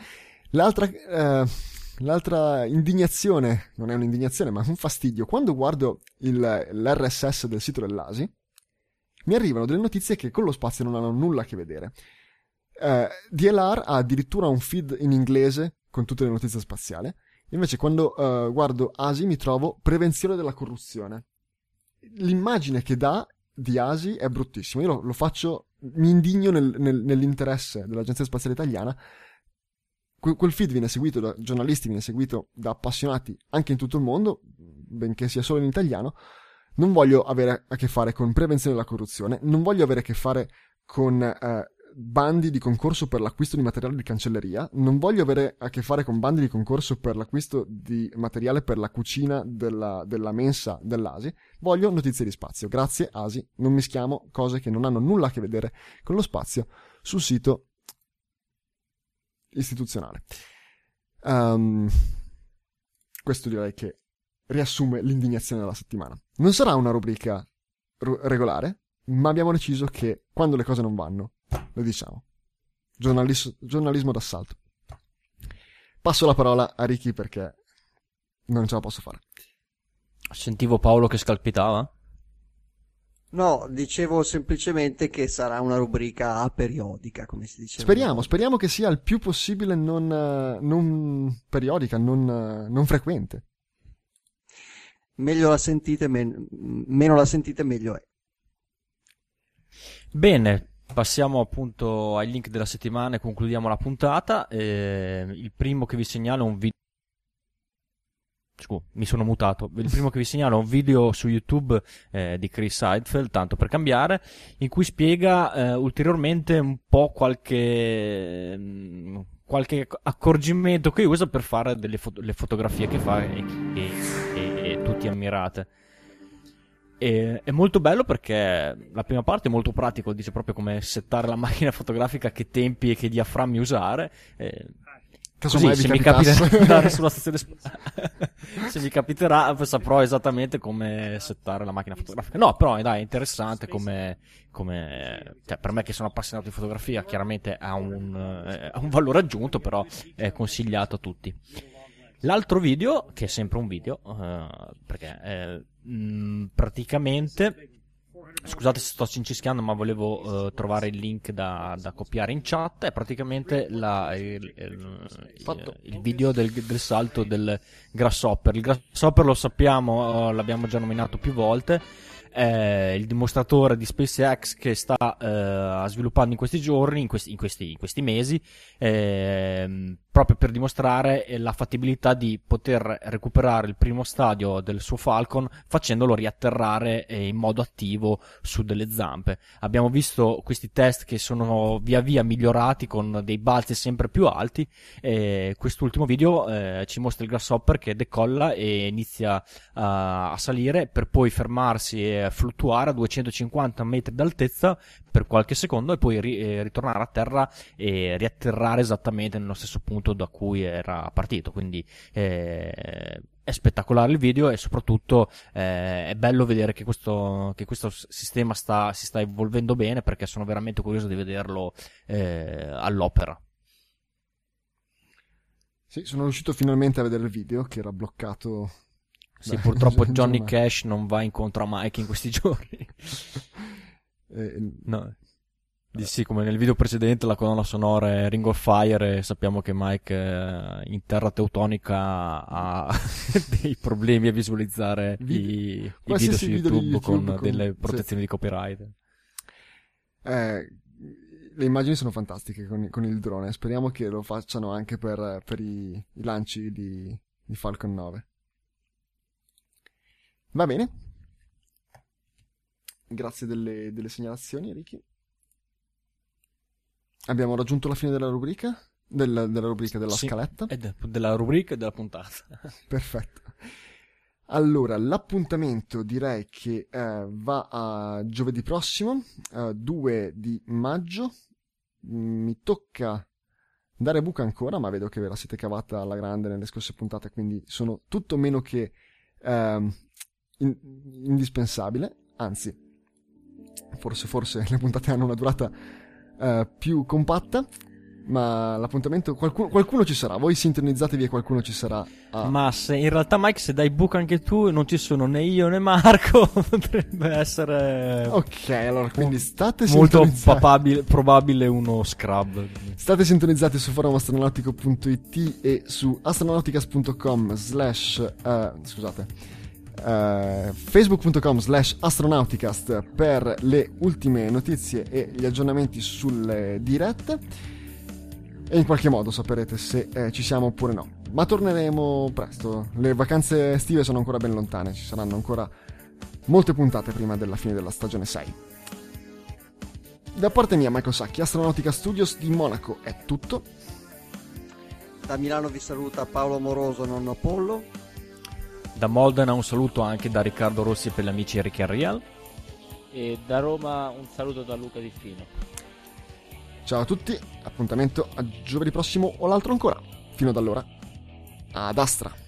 L'altra indignazione, non è un'indignazione ma un fastidio, quando guardo l'RSS del sito dell'ASI mi arrivano delle notizie che con lo spazio non hanno nulla a che vedere. DLR ha addirittura un feed in inglese con tutte le notizie spaziali, invece quando guardo ASI mi trovo prevenzione della corruzione. L'immagine che dà di ASI è bruttissima. Io lo faccio, mi indigno nell'interesse dell'Agenzia Spaziale Italiana. Quel feed viene seguito da giornalisti, viene seguito da appassionati anche in tutto il mondo, benché sia solo in italiano. Non voglio avere a che fare con prevenzione della corruzione, non voglio avere a che fare con bandi di concorso per l'acquisto di materiale di cancelleria, non voglio avere a che fare con bandi di concorso per l'acquisto di materiale per la cucina della mensa dell'ASI. Voglio notizie di spazio. Grazie ASI, non mischiamo cose che non hanno nulla a che vedere con lo spazio sul sito istituzionale. Questo direi che riassume l'indignazione della settimana. Non sarà una rubrica regolare, ma abbiamo deciso che quando le cose non vanno lo diciamo. Giornalismo d'assalto. Passo la parola a Ricky perché non ce la posso fare. Sentivo Paolo che scalpitava. No, dicevo semplicemente che sarà una rubrica aperiodica, come si dice. Speriamo che sia il più possibile non periodica, non frequente. Meglio la sentite, meno la sentite, meglio è. Bene, passiamo appunto ai link della settimana e concludiamo la puntata. Il primo che vi segnalo è un video. Mi sono mutato. Il primo che vi segnalo è un video su YouTube di Chris Heidfeld, tanto per cambiare, in cui spiega ulteriormente un po' qualche qualche accorgimento che usa per fare le fotografie che fa e tutti ammirate. È molto bello perché la prima parte è molto pratico, dice proprio come settare la macchina fotografica, che tempi e che diaframmi usare. Così, se mi capiterà di andare sulla stazione se mi capiterà, saprò esattamente come settare la macchina fotografica. No, però dai, è interessante come cioè, per me che sono appassionato di fotografia, chiaramente ha un valore aggiunto, però è consigliato a tutti. L'altro video, che è sempre un video, perché praticamente, scusate se sto cincischiando, ma volevo trovare il link da copiare in chat. È praticamente il video del salto del Grasshopper. Il Grasshopper lo sappiamo, l'abbiamo già nominato più volte, è il dimostratore di SpaceX che sta sviluppando in questi giorni, in questi mesi, proprio per dimostrare la fattibilità di poter recuperare il primo stadio del suo Falcon facendolo riatterrare in modo attivo su delle zampe. Abbiamo visto questi test che sono via via migliorati con dei balzi sempre più alti, e quest'ultimo video ci mostra il Grasshopper che decolla e inizia a salire per poi fermarsi e fluttuare a 250 metri d'altezza per qualche secondo e poi ritornare a terra e riatterrare esattamente nello stesso punto da cui era partito. Quindi è spettacolare il video, e soprattutto è bello vedere che questo sistema si sta evolvendo bene, perché sono veramente curioso di vederlo all'opera. Sì, sono riuscito finalmente a vedere il video che era bloccato. Sì, purtroppo Johnny Cash non va incontro a Mike in questi giorni. No. Sì, come nel video precedente la colonna sonora è Ring of Fire, e sappiamo che Mike in terra teutonica ha dei problemi a visualizzare i video su YouTube con delle protezioni di copyright. Le immagini sono fantastiche con il drone, speriamo che lo facciano anche per i lanci di Falcon 9. Va bene, grazie delle segnalazioni, Ricky. Abbiamo raggiunto la fine della rubrica? Della scaletta? Della rubrica e della puntata. Perfetto. Allora, l'appuntamento direi che va a giovedì prossimo, 2 di maggio. Mi tocca dare buca ancora, ma vedo che ve la siete cavata alla grande nelle scorse puntate, quindi sono tutto meno che indispensabile. Anzi, forse le puntate hanno una durata più compatta, ma l'appuntamento qualcuno ci sarà. Voi sintonizzatevi e qualcuno ci sarà. Ma in realtà, Mike, se dai buca anche tu, non ci sono né io né Marco. Potrebbe essere ok, allora quindi state molto probabile uno scrub. State sintonizzati su forumastronautico.it e su astronauticas.com/ facebook.com/astronauticast per le ultime notizie e gli aggiornamenti sulle dirette, e in qualche modo saprete se ci siamo oppure no, ma torneremo presto. Le vacanze estive sono ancora ben lontane, ci saranno ancora molte puntate prima della fine della stagione 6. Da parte mia, Michael Sacchi, Astronautica Studios di Monaco è tutto. Da Milano vi saluta Paolo Moroso, nonno Apollo. Da Modena un saluto anche da Riccardo Rossi per gli amici Ricky e Real. E da Roma un saluto da Luca Di Fino. Ciao a tutti, appuntamento a giovedì prossimo o l'altro ancora. Fino ad allora, ad Astra.